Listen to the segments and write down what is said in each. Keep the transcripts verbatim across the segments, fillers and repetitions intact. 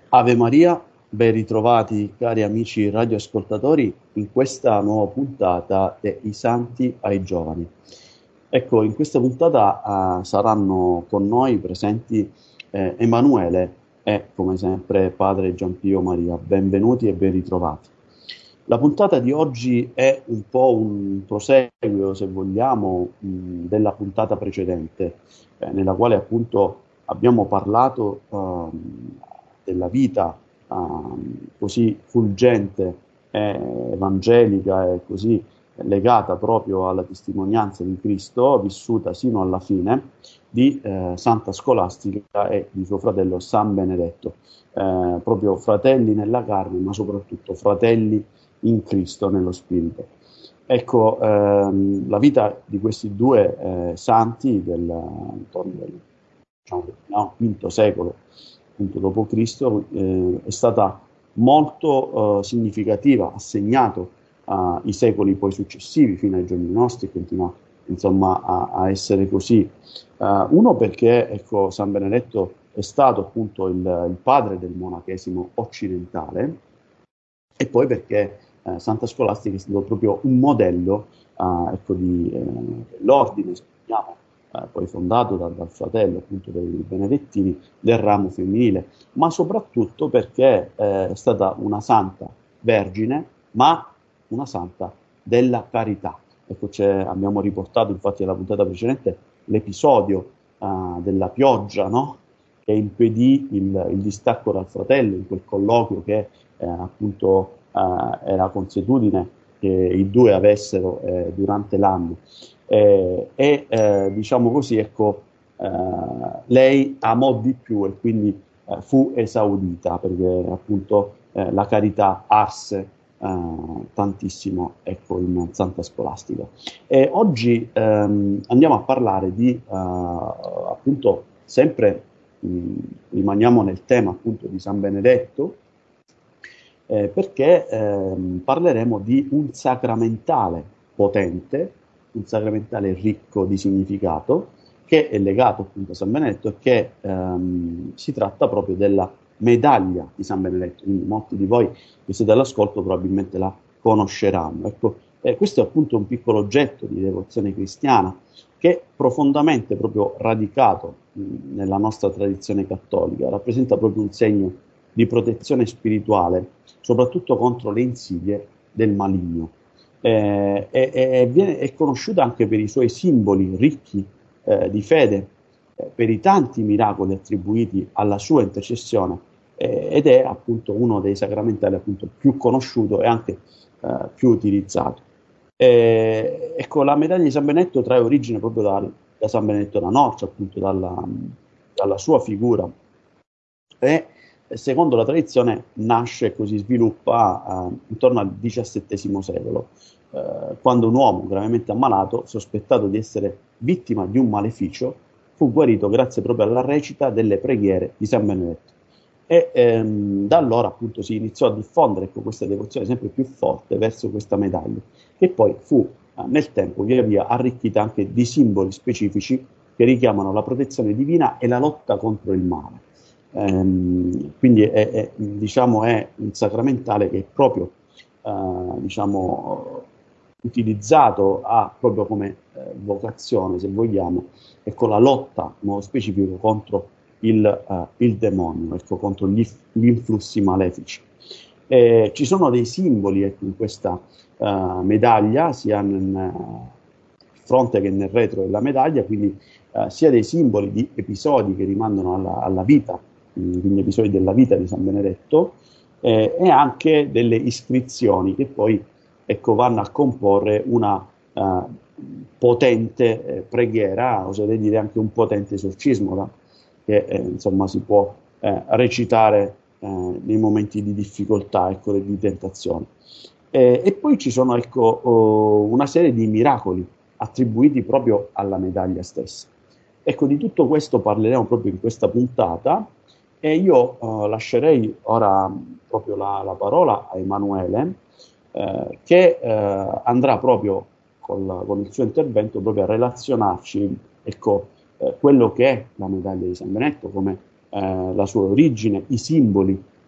Ave Maria, ben ritrovati cari amici radioascoltatori in questa nuova puntata dei Santi ai Giovani. Ecco, in questa puntata eh, saranno con noi presenti eh, Emanuele e, come sempre, padre Giampio Maria. Benvenuti e ben ritrovati. La puntata di oggi è un po' un proseguio, se vogliamo, mh, della puntata precedente, eh, nella quale appunto abbiamo parlato ehm, della vita ehm, così fulgente, e evangelica e così legata proprio alla testimonianza di Cristo, vissuta sino alla fine, di eh, Santa Scolastica e di suo fratello San Benedetto, eh, proprio fratelli nella carne, ma soprattutto fratelli in Cristo, nello Spirito. Ecco, ehm, la vita di questi due eh, santi del, intorno del diciamo, no, quinto secolo, appunto dopo Cristo, eh, è stata molto eh, significativa, ha segnato eh, i secoli poi successivi fino ai giorni nostri e continua insomma a, a essere così. Uh, uno perché ecco, San Benedetto è stato appunto il, il padre del monachesimo occidentale e poi perché eh, Santa Scolastica è stato proprio un modello eh, ecco, di, eh, dell'ordine, speriamo, eh, poi fondato da, dal fratello appunto dei Benedettini del ramo femminile, ma soprattutto perché eh, è stata una santa vergine, ma una santa della carità. Ecco, abbiamo riportato infatti alla puntata precedente l'episodio eh, della pioggia, no? Che impedì il, il distacco dal fratello in quel colloquio che eh, appunto eh, era consuetudine che i due avessero eh, durante l'anno. Eh, e eh, diciamo così, ecco, eh, lei amò di più e quindi eh, fu esaudita perché appunto eh, la carità arse eh, tantissimo ecco, in Santa Scolastica. E oggi ehm, andiamo a parlare di eh, appunto sempre mh, rimaniamo nel tema appunto di San Benedetto eh, perché ehm, parleremo di un sacramentale potente, un sacramentale ricco di significato, che è legato appunto a San Benedetto e che ehm, si tratta proprio della medaglia di San Benedetto, quindi molti di voi che siete all'ascolto probabilmente la conosceranno. Ecco, eh, questo è appunto un piccolo oggetto di devozione cristiana che è profondamente proprio radicato mh, nella nostra tradizione cattolica, rappresenta proprio un segno di protezione spirituale, soprattutto contro le insidie del maligno. Eh, e, e viene, è conosciuta anche per i suoi simboli ricchi eh, di fede, eh, per i tanti miracoli attribuiti alla sua intercessione, eh, ed è appunto uno dei sacramentali appunto più conosciuto e anche eh, più utilizzato. Eh, ecco, la medaglia di San Benedetto trae origine proprio dal, da San Benedetto da Norcia, appunto dalla, dalla sua figura, e secondo la tradizione nasce e così sviluppa eh, intorno al diciassettesimo secolo, eh, quando un uomo gravemente ammalato, sospettato di essere vittima di un maleficio, fu guarito grazie proprio alla recita delle preghiere di San Benedetto. E ehm, da allora appunto si iniziò a diffondere ecco, questa devozione sempre più forte verso questa medaglia, che poi fu eh, nel tempo via via arricchita anche di simboli specifici che richiamano la protezione divina e la lotta contro il male. Ehm, quindi è, è, diciamo, è un sacramentale che è proprio eh, diciamo, utilizzato a, proprio come eh, vocazione, se vogliamo, e con la lotta in modo specifico contro il, eh, il demonio, ecco, contro gli, gli influssi malefici. Eh, ci sono dei simboli ecco, in questa eh, medaglia, sia nel fronte che nel retro della medaglia, quindi eh, sia dei simboli di episodi che rimandano alla, alla vita, quindi episodi della vita di San Benedetto, eh, e anche delle iscrizioni che poi ecco, vanno a comporre una uh, potente eh, preghiera, oserei dire anche un potente esorcismo, da, che eh, insomma si può eh, recitare eh, nei momenti di difficoltà ecco, e di tentazione. Eh, e poi ci sono ecco, oh, una serie di miracoli attribuiti proprio alla medaglia stessa. Ecco, di tutto questo parleremo proprio in questa puntata e io eh, lascerei ora proprio la, la parola a Emanuele eh, che eh, andrà proprio col, con il suo intervento proprio a relazionarci ecco, eh, quello che è la medaglia di San Benedetto, come eh, la sua origine, i simboli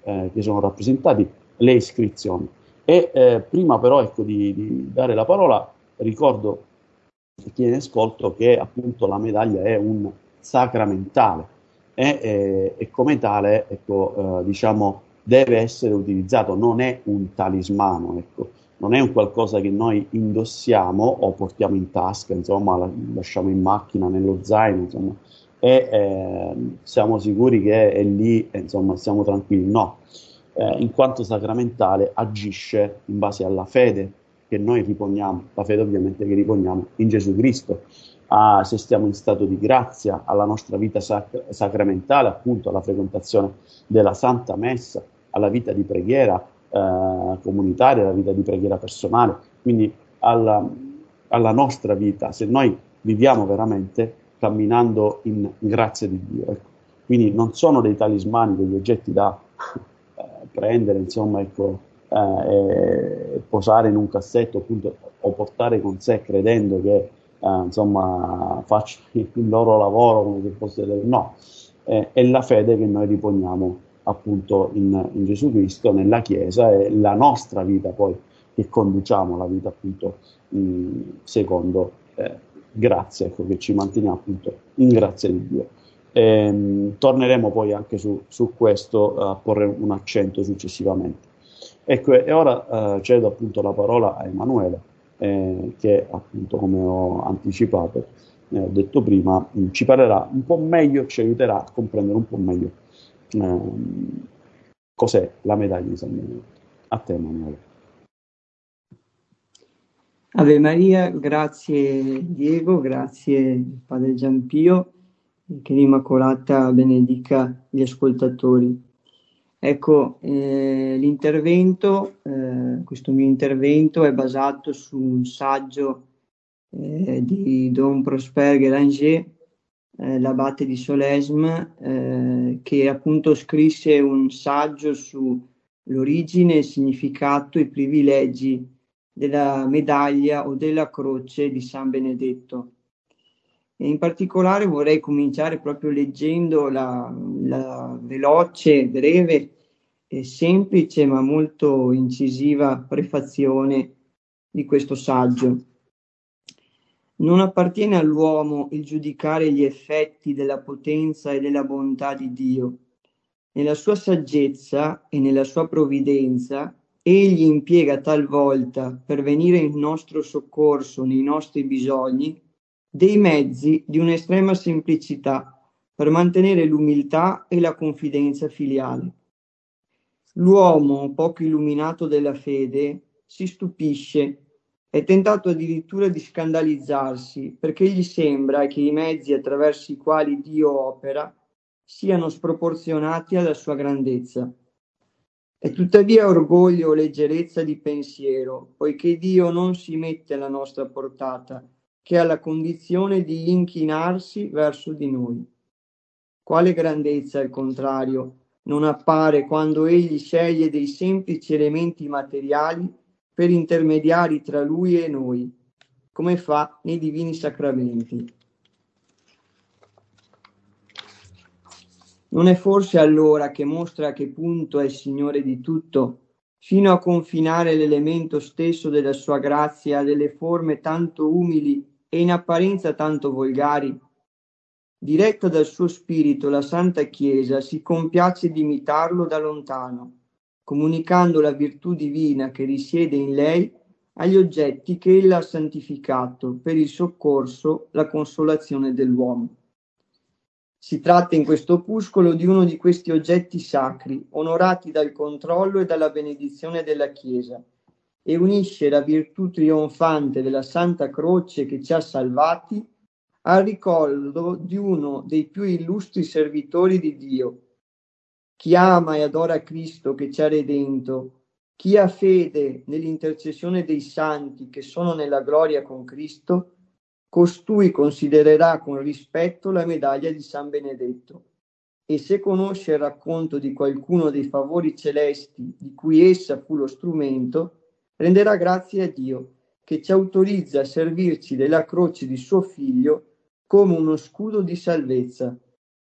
eh, che sono rappresentati, le iscrizioni. E eh, prima però ecco, di, di dare la parola, ricordo a chi è in ascolto che appunto la medaglia è un sacramentale e, e, e come tale ecco, eh, diciamo, deve essere utilizzato, non è un talismano, ecco. Non è un qualcosa che noi indossiamo o portiamo in tasca, insomma, la, lasciamo in macchina, nello zaino, insomma, e eh, siamo sicuri che è lì, e, insomma, siamo tranquilli. No, eh, in quanto sacramentale agisce in base alla fede che noi riponiamo, la fede ovviamente che riponiamo in Gesù Cristo, a, se stiamo in stato di grazia, alla nostra vita sac- sacramentale, appunto alla frequentazione della Santa Messa, alla vita di preghiera eh, comunitaria, alla vita di preghiera personale, quindi alla, alla nostra vita, se noi viviamo veramente camminando in grazia di Dio. Ecco. Quindi non sono dei talismani, degli oggetti da eh, prendere, insomma, ecco, eh, e posare in un cassetto, appunto, o portare con sé credendo che eh, insomma faccia il loro lavoro come se fosse del... no, eh, è la fede che noi riponiamo appunto in, in Gesù Cristo, nella Chiesa, e la nostra vita poi che conduciamo, la vita appunto mh, secondo eh, grazia, ecco, che ci manteniamo appunto in grazia di Dio. E, torneremo poi anche su, su questo a porre un accento successivamente. Ecco, e ora eh, cedo appunto la parola a Emanuele, eh, che appunto, come ho anticipato, eh, ho detto prima, mh, ci parlerà un po' meglio, ci aiuterà a comprendere un po' meglio eh, cos'è la medaglia di San Benedetto. A te, Emanuele. Ave Maria, grazie Diego, grazie Padre Giampio, che l'Immacolata benedica gli ascoltatori. Ecco, eh, l'intervento, eh, questo mio intervento è basato su un saggio eh, di Don Prosper Gélanger, eh, l'abate di Solesme, eh, che appunto scrisse un saggio sull'origine, il significato e i privilegi della medaglia o della croce di San Benedetto. E in particolare vorrei cominciare proprio leggendo la, la veloce, breve e semplice ma molto incisiva prefazione di questo saggio. Non appartiene all'uomo il giudicare gli effetti della potenza e della bontà di Dio. Nella sua saggezza e nella sua provvidenza egli impiega talvolta per venire in nostro soccorso nei nostri bisogni dei mezzi di un'estrema semplicità per mantenere l'umiltà e la confidenza filiale. L'uomo poco illuminato della fede si stupisce, è tentato addirittura di scandalizzarsi perché gli sembra che i mezzi attraverso i quali Dio opera siano sproporzionati alla sua grandezza. È tuttavia orgoglio o leggerezza di pensiero, poiché Dio non si mette alla nostra portata, che ha la condizione di inchinarsi verso di noi. Quale grandezza, al contrario, non appare quando egli sceglie dei semplici elementi materiali per intermediari tra lui e noi, come fa nei divini sacramenti. Non è forse allora che mostra a che punto è il Signore di tutto, fino a confinare l'elemento stesso della sua grazia a delle forme tanto umili e in apparenza tanto volgari? Diretta dal suo spirito, la Santa Chiesa si compiace di imitarlo da lontano, comunicando la virtù divina che risiede in lei agli oggetti che ella ha santificato per il soccorso, la consolazione dell'uomo. Si tratta in questo opuscolo di uno di questi oggetti sacri, onorati dal controllo e dalla benedizione della Chiesa, e unisce la virtù trionfante della Santa Croce che ci ha salvati al ricordo di uno dei più illustri servitori di Dio. Chi ama e adora Cristo che ci ha redento, chi ha fede nell'intercessione dei santi che sono nella gloria con Cristo, costui considererà con rispetto la medaglia di San Benedetto, e se conosce il racconto di qualcuno dei favori celesti di cui essa fu lo strumento, renderà grazie a Dio che ci autorizza a servirci della croce di suo figlio come uno scudo di salvezza,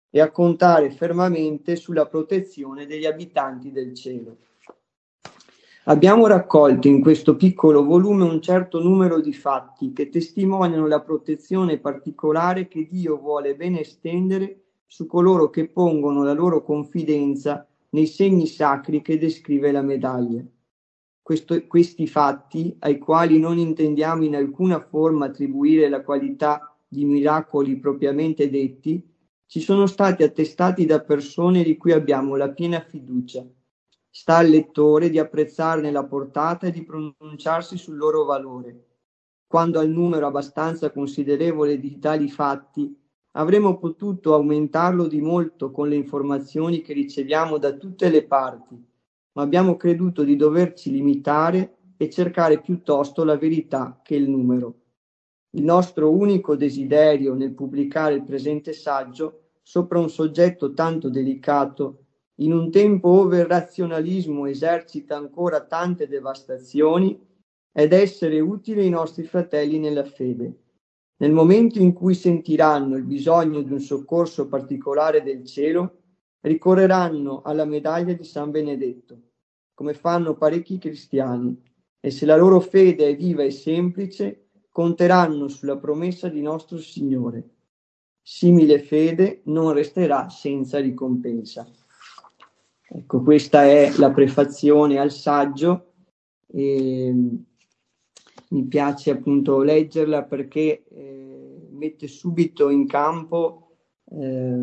e a contare fermamente sulla protezione degli abitanti del cielo. Abbiamo raccolto in questo piccolo volume un certo numero di fatti che testimoniano la protezione particolare che Dio vuole ben estendere su coloro che pongono la loro confidenza nei segni sacri che descrive la medaglia. Questo, questi fatti, ai quali non intendiamo in alcuna forma attribuire la qualità di miracoli propriamente detti, ci sono stati attestati da persone di cui abbiamo la piena fiducia. Sta al lettore di apprezzarne la portata e di pronunciarsi sul loro valore. Quando al numero abbastanza considerevole di tali fatti, avremmo potuto aumentarlo di molto con le informazioni che riceviamo da tutte le parti, ma abbiamo creduto di doverci limitare e cercare piuttosto la verità che il numero. Il nostro unico desiderio nel pubblicare il presente saggio sopra un soggetto tanto delicato, in un tempo ove il razionalismo esercita ancora tante devastazioni, è essere utile ai nostri fratelli nella fede. Nel momento in cui sentiranno il bisogno di un soccorso particolare del cielo, ricorreranno alla medaglia di San Benedetto, come fanno parecchi cristiani, e se la loro fede è viva e semplice, conteranno sulla promessa di nostro Signore. Simile fede non resterà senza ricompensa. Ecco, questa è la prefazione al saggio. E mi piace appunto leggerla perché eh, mette subito in campo eh,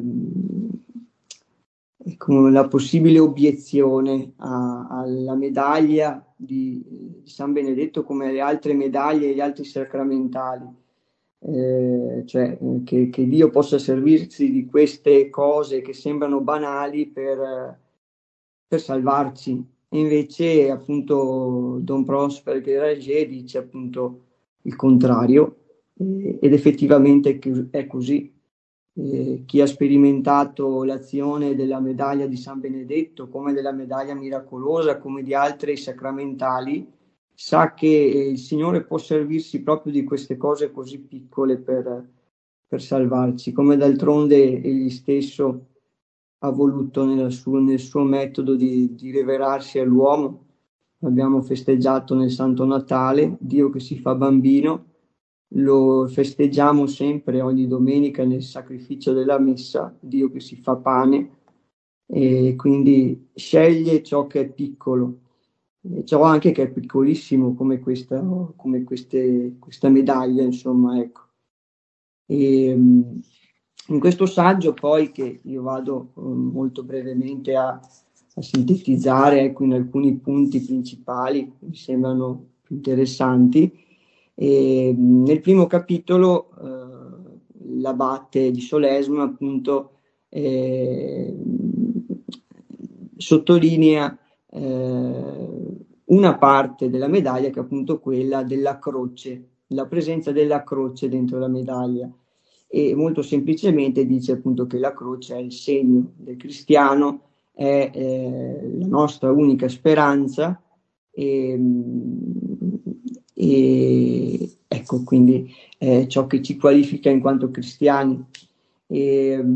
ecco, la possibile obiezione a, alla medaglia di, di San Benedetto come alle altre medaglie e gli altri sacramentali, eh, cioè che, che Dio possa servirsi di queste cose che sembrano banali per, per salvarci. Invece appunto Don Prosper Guéranger dice appunto il contrario, eh, ed effettivamente è così. Eh, chi ha sperimentato l'azione della medaglia di San Benedetto, come della medaglia miracolosa, come di altri sacramentali, sa che eh, il Signore può servirsi proprio di queste cose così piccole per, per salvarci, come d'altronde egli stesso ha voluto nel suo, nel suo metodo di, di rivelarsi all'uomo. Abbiamo festeggiato nel Santo Natale Dio che si fa bambino, lo festeggiamo sempre ogni domenica nel sacrificio della messa, Dio che si fa pane, e quindi sceglie ciò che è piccolo, e ciò anche che è piccolissimo come questa, come queste, questa medaglia, insomma, ecco. E, in questo saggio poi, che io vado um, molto brevemente a, a sintetizzare, ecco, in alcuni punti principali che mi sembrano più interessanti, e, nel primo capitolo eh, l'abate di Solesma appunto eh, sottolinea eh, una parte della medaglia che è appunto quella della croce, la presenza della croce dentro la medaglia, e molto semplicemente dice appunto che la croce è il segno del cristiano, è eh, la nostra unica speranza, e, e ecco, quindi è ciò che ci qualifica in quanto cristiani. E,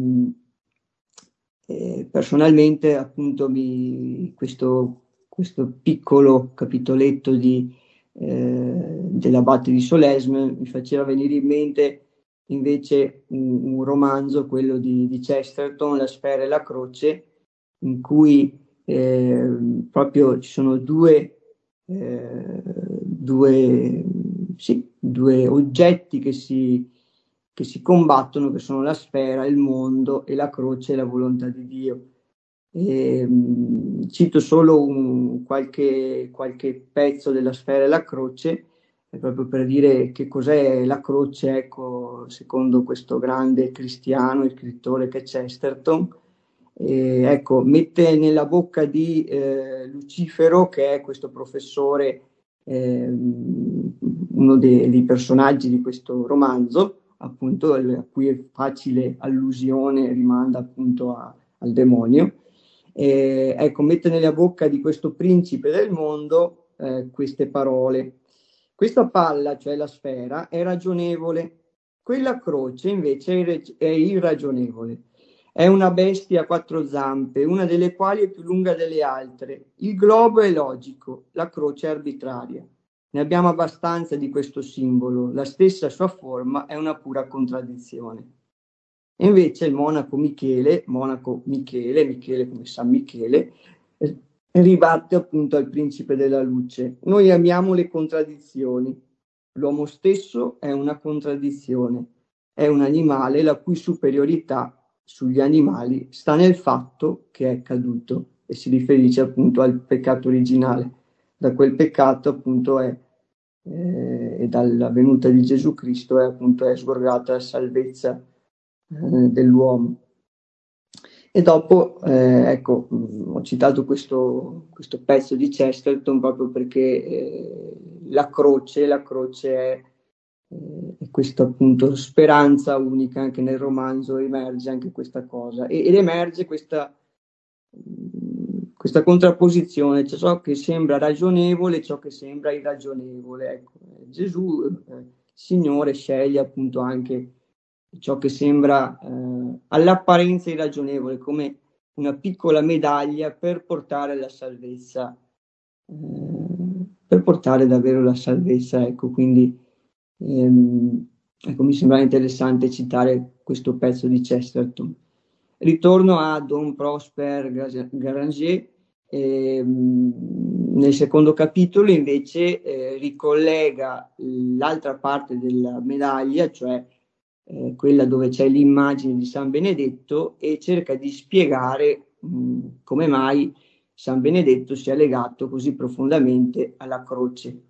e personalmente appunto mi, questo, questo piccolo capitoletto di, eh, dell'abate di Solesme mi faceva venire in mente invece un, un romanzo, quello di, di Chesterton, La sfera e la croce, in cui eh, proprio ci sono due, eh, due, sì, due oggetti che si, che si combattono, che sono la sfera, il mondo, e la croce, la volontà di Dio. E, mh, cito solo un, qualche, qualche pezzo della sfera e la croce, proprio per dire che cos'è la croce, ecco, secondo questo grande cristiano e scrittore che è Chesterton. E, ecco, mette nella bocca di eh, Lucifero, che è questo professore, eh, uno dei, dei personaggi di questo romanzo, appunto, a cui facile allusione rimanda appunto a, al demonio. E, ecco, mette nella bocca di questo principe del mondo eh, queste parole: questa palla, cioè la sfera, è ragionevole, quella croce invece è irragionevole. È una bestia a quattro zampe, una delle quali è più lunga delle altre. Il globo è logico, la croce è arbitraria. Ne abbiamo abbastanza di questo simbolo, la stessa sua forma è una pura contraddizione. E invece il monaco Michele, monaco Michele, Michele come San Michele, eh, ribatte appunto al principe della luce. Noi amiamo le contraddizioni. L'uomo stesso è una contraddizione, è un animale la cui superiorità sugli animali sta nel fatto che è caduto, e si riferisce appunto al peccato originale. Da quel peccato appunto è eh, e dalla venuta di Gesù Cristo è appunto è sgorgata la salvezza eh, dell'uomo. E dopo, eh, ecco, mh, ho citato questo, questo pezzo di Chesterton proprio perché eh, la croce, la croce è, eh, è questa appunto speranza unica, anche nel romanzo emerge anche questa cosa, e, ed emerge questa, mh, questa contrapposizione, cioè ciò che sembra ragionevole e ciò che sembra irragionevole. Ecco, Gesù, eh, Signore, sceglie appunto anche ciò che sembra eh, all'apparenza irragionevole, come una piccola medaglia per portare la salvezza, eh, per portare davvero la salvezza. Ecco, quindi ehm, ecco, mi sembra interessante citare questo pezzo di Chesterton. Ritorno a Don Prosper Garanger. Ehm, nel secondo capitolo invece eh, ricollega l'altra parte della medaglia, cioè Eh, quella dove c'è l'immagine di San Benedetto, e cerca di spiegare mh, come mai San Benedetto sia legato così profondamente alla croce.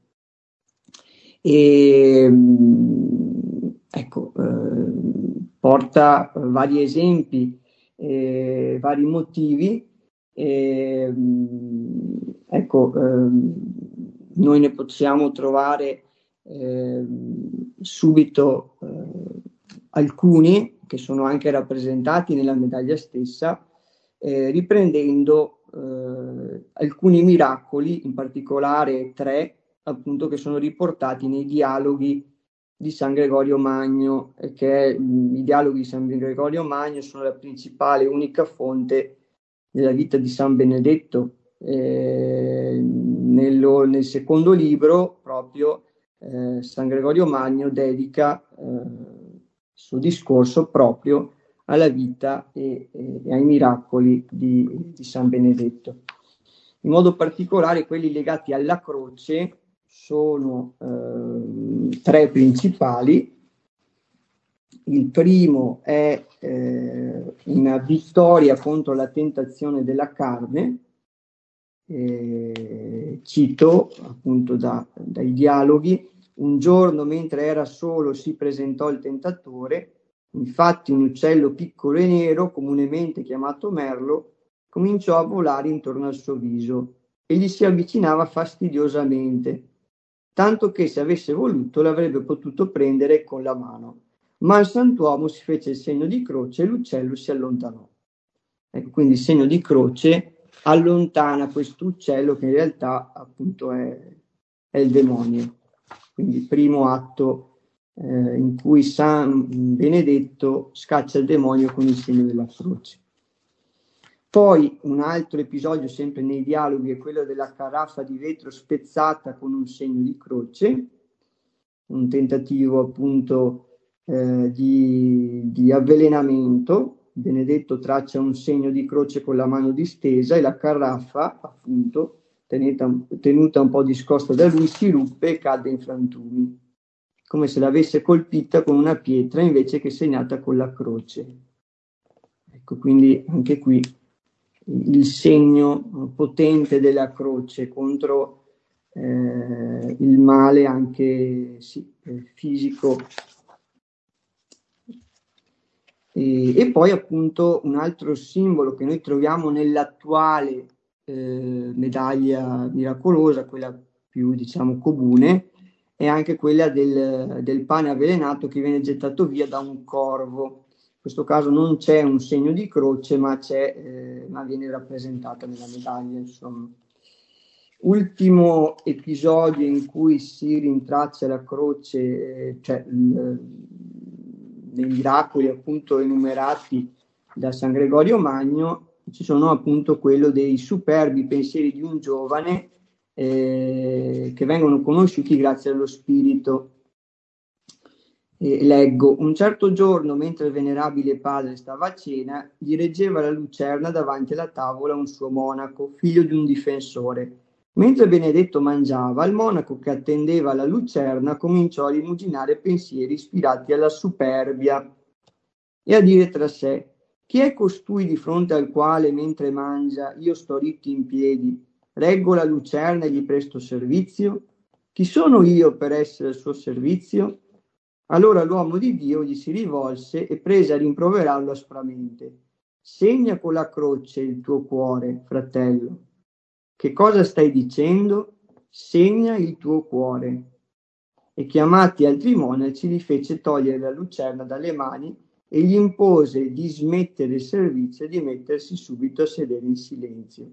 E mh, ecco, eh, porta vari esempi, eh, vari motivi. E, mh, ecco, eh, noi ne possiamo trovare eh, subito eh, alcuni che sono anche rappresentati nella medaglia stessa, eh, riprendendo eh, alcuni miracoli, in particolare tre, appunto, che sono riportati nei dialoghi di San Gregorio Magno, eh, che mh, i dialoghi di San Gregorio Magno sono la principale e unica fonte della vita di San Benedetto. Eh, nello, nel secondo libro proprio eh, San Gregorio Magno dedica eh, il suo discorso proprio alla vita e, e, e ai miracoli di, di San Benedetto. In modo particolare quelli legati alla croce sono eh, tre principali. Il primo è eh, una vittoria contro la tentazione della carne. Eh, cito appunto da, dai dialoghi: un giorno mentre era solo si presentò il tentatore, infatti un uccello piccolo e nero, comunemente chiamato merlo, cominciò a volare intorno al suo viso e gli si avvicinava fastidiosamente, tanto che se avesse voluto l'avrebbe potuto prendere con la mano, ma il santuomo si fece il segno di croce e l'uccello si allontanò. Ecco, quindi il segno di croce allontana questo uccello che in realtà appunto è, è il demonio. Quindi primo atto eh, in cui San Benedetto scaccia il demonio con il segno della croce. Poi un altro episodio sempre nei dialoghi è quello della caraffa di vetro spezzata con un segno di croce, un tentativo appunto eh, di, di avvelenamento. Benedetto traccia un segno di croce con la mano distesa e la caraffa, appunto, tenuta, tenuta un po' discosta da lui, si ruppe e cadde in frantumi, come se l'avesse colpita con una pietra invece che segnata con la croce. Ecco, quindi anche qui il segno potente della croce contro eh, il male anche sì, fisico. E, e poi appunto un altro simbolo che noi troviamo nell'attuale eh, medaglia miracolosa, quella più diciamo comune, è anche quella del, del pane avvelenato che viene gettato via da un corvo. In questo caso non c'è un segno di croce, ma, c'è, eh, ma viene rappresentata nella medaglia, insomma. Ultimo episodio in cui si rintraccia la croce, cioè il, nei miracoli appunto enumerati da San Gregorio Magno, ci sono appunto quello dei superbi pensieri di un giovane eh, che vengono conosciuti grazie allo spirito. Eh, leggo: un certo giorno, mentre il venerabile padre stava a cena, gli reggeva la lucerna davanti alla tavola un suo monaco, figlio di un difensore. Mentre Benedetto mangiava, il monaco che attendeva la lucerna cominciò a rimuginare pensieri ispirati alla superbia e a dire tra sé: chi è costui di fronte al quale, mentre mangia, io sto ritto in piedi, reggo la lucerna e gli presto servizio? Chi sono io per essere al suo servizio? Allora l'uomo di Dio gli si rivolse e prese a rimproverarlo aspramente. Segna con la croce il tuo cuore, fratello. Che cosa stai dicendo? Segna il tuo cuore. E chiamati altri monaci gli fece togliere la lucerna dalle mani e gli impose di smettere il servizio e di mettersi subito a sedere in silenzio.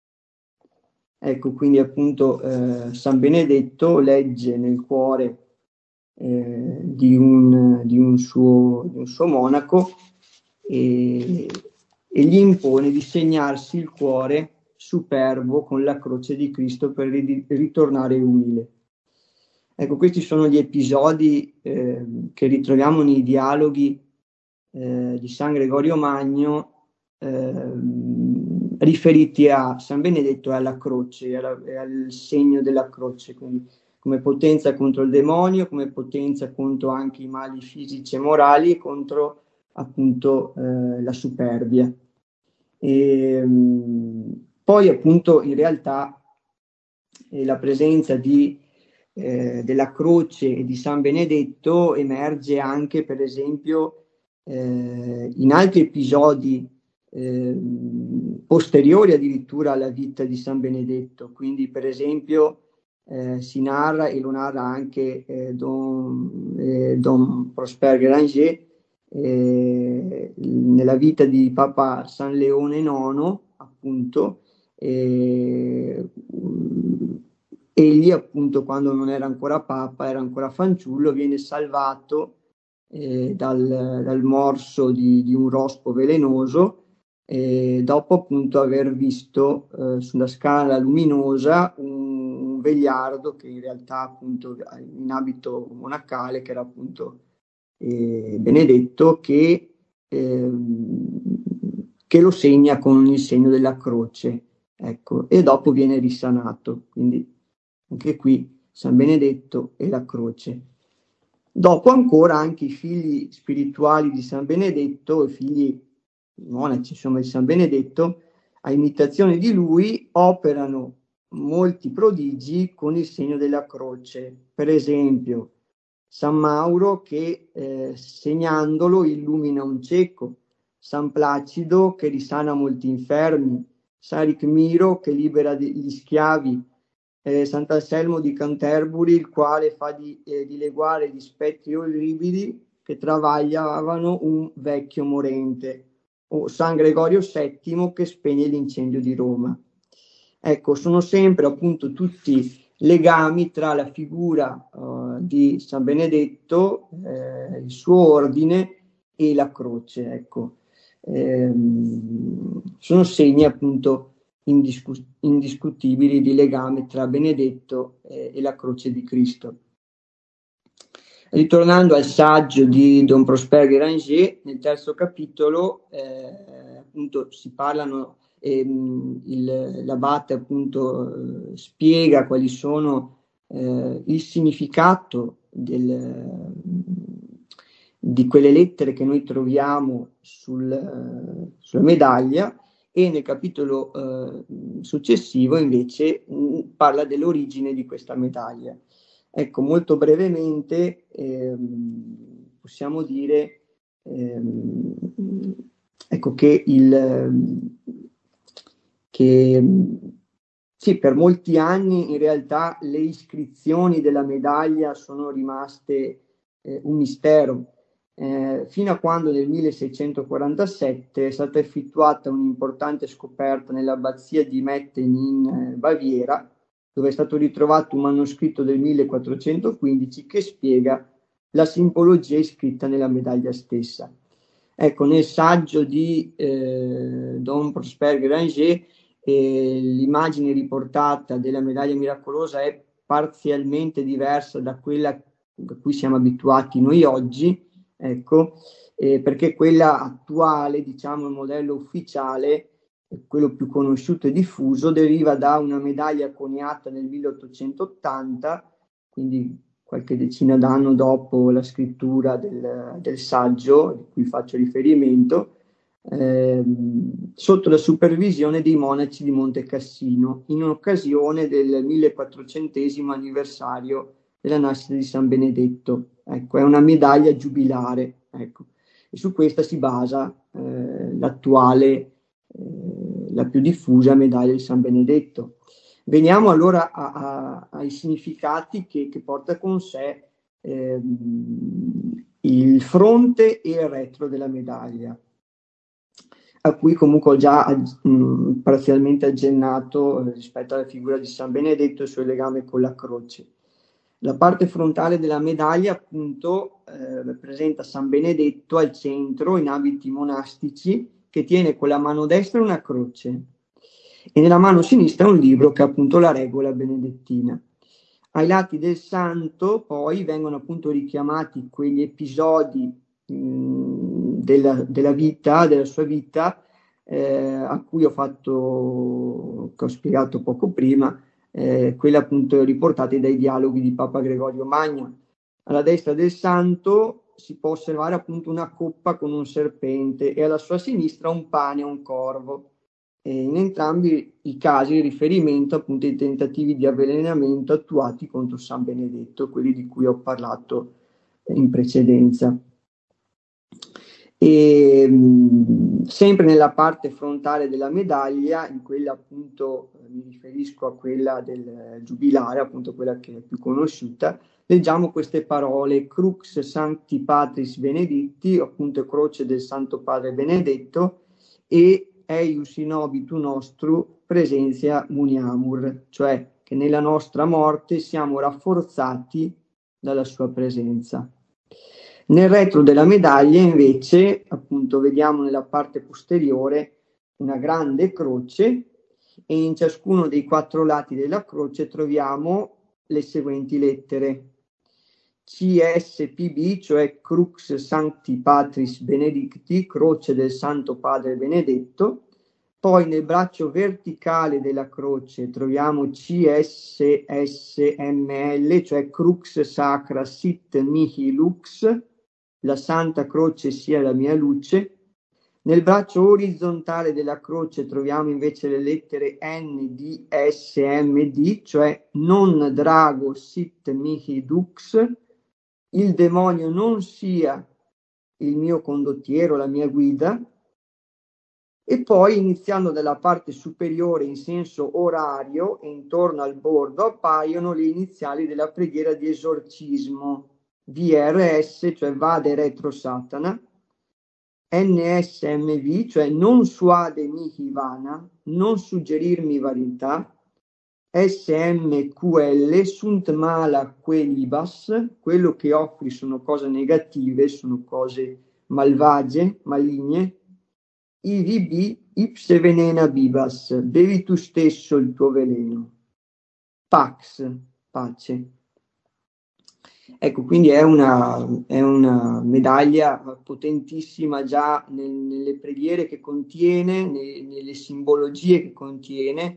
Ecco, quindi appunto eh, San Benedetto legge nel cuore eh, di, un, di, un suo, di un suo monaco e, e gli impone di segnarsi il cuore superbo con la croce di Cristo per ri- ritornare umile. Ecco, questi sono gli episodi eh, che ritroviamo nei dialoghi eh, di San Gregorio Magno eh, riferiti a San Benedetto e alla croce, e, alla, e al segno della croce, quindi come potenza contro il demonio, come potenza contro anche i mali fisici e morali e contro appunto eh, la superbia. E, mh, poi appunto in realtà eh, la presenza di, eh, della croce e di San Benedetto emerge anche per esempio eh, in altri episodi eh, posteriori addirittura alla vita di San Benedetto, quindi per esempio eh, si narra, e lo narra anche eh, Don, eh, Don Prosper Granger, eh, nella vita di Papa San Leone nono, appunto, eh, egli appunto quando non era ancora Papa, era ancora fanciullo, viene salvato eh, dal, dal morso di, di un rospo velenoso, eh, dopo appunto aver visto eh, sulla scala luminosa un, un vegliardo che in realtà appunto in abito monacale, che era appunto eh, Benedetto, che, eh, che lo segna con il segno della croce, ecco, e dopo viene risanato, quindi anche qui San Benedetto e la croce. Dopo ancora anche i figli spirituali di San Benedetto, i figli monaci insomma di San Benedetto, a imitazione di lui operano molti prodigi con il segno della croce. Per esempio San Mauro che eh, segnandolo illumina un cieco, San Placido che risana molti infermi, San Ricmiro che libera gli schiavi, eh, Sant'Anselmo di Canterbury il quale fa di, eh, dileguare gli spettri orribili che travagliavano un vecchio morente, o San Gregorio settimo che spegne l'incendio di Roma. Ecco, sono sempre appunto tutti legami tra la figura uh, di San Benedetto, eh, il suo ordine e la croce, ecco. Ehm, sono segni appunto indiscu- indiscutibili di legame tra Benedetto eh, e la croce di Cristo. Ritornando al saggio di Don Prosper Granger, nel terzo capitolo eh, appunto si parlano, ehm, il, l'abate appunto eh, spiega quali sono eh, il significato del, di quelle lettere che noi troviamo sul, sulla medaglia, e nel capitolo eh, successivo invece mh, parla dell'origine di questa medaglia. Ecco, molto brevemente ehm, possiamo dire ehm, ecco che, il, che sì, per molti anni in realtà le iscrizioni della medaglia sono rimaste eh, un mistero, eh, fino a quando nel milleseicentoquarantasette è stata effettuata un'importante scoperta nell'abbazia di Metten in eh, Baviera, dove è stato ritrovato un manoscritto del millequattrocentoquindici che spiega la simbologia iscritta nella medaglia stessa. Ecco, nel saggio di eh, Don Prosper Granger eh, l'immagine riportata della medaglia miracolosa è parzialmente diversa da quella a cui siamo abituati noi oggi, ecco, eh, perché quella attuale, diciamo il modello ufficiale, quello più conosciuto e diffuso, deriva da una medaglia coniata nel milleottocentottanta, quindi qualche decina d'anno dopo la scrittura del, del saggio di cui faccio riferimento, eh, sotto la supervisione dei monaci di Monte Cassino, in occasione del millequattrocentesimo anniversario della nascita di San Benedetto. Ecco, è una medaglia giubilare, ecco. E su questa si basa eh, l'attuale, eh, la più diffusa medaglia di San Benedetto. Veniamo allora a, a, ai significati che, che porta con sé ehm, il fronte e il retro della medaglia, a cui comunque ho già mh, parzialmente accennato eh, rispetto alla figura di San Benedetto e il suo legame con la croce. La parte frontale della medaglia appunto eh, rappresenta San Benedetto al centro in abiti monastici, che tiene con la mano destra una croce e nella mano sinistra un libro che è appunto la regola benedettina. Ai lati del santo poi vengono appunto richiamati quegli episodi mh, della, della vita, della sua vita, eh, a cui ho fatto, che ho spiegato poco prima, eh, quelle appunto riportate dai dialoghi di Papa Gregorio Magno. Alla destra del santo si può osservare appunto una coppa con un serpente e alla sua sinistra un pane e un corvo. E in entrambi i casi il riferimento appunto ai tentativi di avvelenamento attuati contro San Benedetto, quelli di cui ho parlato in precedenza. E mh, sempre nella parte frontale della medaglia, in quella appunto mi riferisco a quella del giubilare, appunto quella che è più conosciuta, leggiamo queste parole: Crux Sancti Patris Benedicti, appunto croce del Santo Padre Benedetto, e eius in obitu nostru presentia muniamur, cioè che nella nostra morte siamo rafforzati dalla sua presenza. Nel retro della medaglia invece, appunto, vediamo nella parte posteriore una grande croce e in ciascuno dei quattro lati della croce troviamo le seguenti lettere: C S P B, cioè Crux Sancti Patris Benedicti, croce del Santo Padre Benedetto. Poi nel braccio verticale della croce troviamo C S S M L, cioè Crux Sacra Sit Mihi Lux, la Santa Croce sia la mia luce. Nel braccio orizzontale della croce troviamo invece le lettere N D S M D, cioè non drago sit mihi dux, il demonio non sia il mio condottiero, la mia guida. E poi iniziando dalla parte superiore in senso orario e intorno al bordo appaiono le iniziali della preghiera di esorcismo: V R S, cioè Vade Retro Satana, N S M V, cioè non suade mihi vana, non suggerirmi vanità, S M Q L, sunt mala quelibas, quello che offri sono cose negative, sono cose malvagie, maligne. I V B, ipse venena bibas, bevi tu stesso il tuo veleno. Pax, pace. Ecco, quindi è una, è una medaglia potentissima già nel, nelle preghiere che contiene, ne, nelle simbologie che contiene,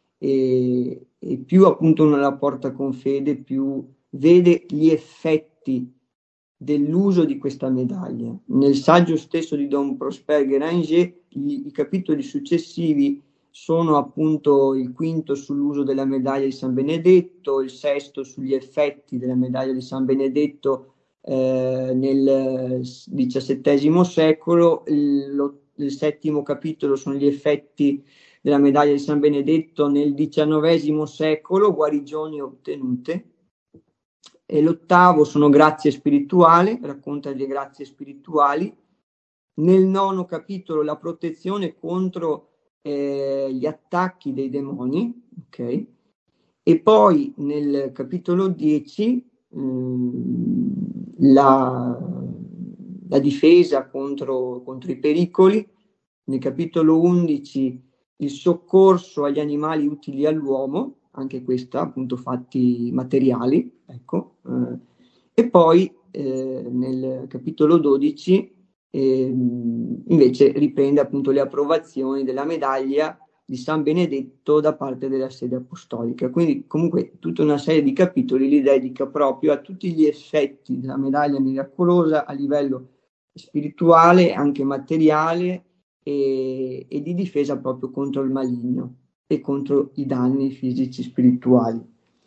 e, e più appunto uno la porta con fede, più vede gli effetti dell'uso di questa medaglia. Nel saggio stesso di Don Prosper Granger, i, i capitoli successivi sono appunto il quinto sull'uso della medaglia di San Benedetto, il sesto sugli effetti della medaglia di San Benedetto eh, nel diciassettesimo secolo, il, il settimo capitolo sono gli effetti della medaglia di San Benedetto nel diciannovesimo secolo, guarigioni ottenute, e l'ottavo sono grazie spirituali, racconta le grazie spirituali. Nel nono capitolo la protezione contro eh, gli attacchi dei demoni, ok? E poi nel capitolo dieci mh, la, la difesa contro, contro i pericoli, nel capitolo undici il soccorso agli animali utili all'uomo, anche questa appunto fatti materiali, ecco, eh, e poi eh, nel capitolo dodici eh, invece riprende appunto le approvazioni della medaglia di San Benedetto da parte della sede apostolica. Quindi comunque tutta una serie di capitoli li dedica proprio a tutti gli effetti della medaglia miracolosa a livello spirituale, anche materiale e, e di difesa proprio contro il maligno e contro i danni fisici spirituali.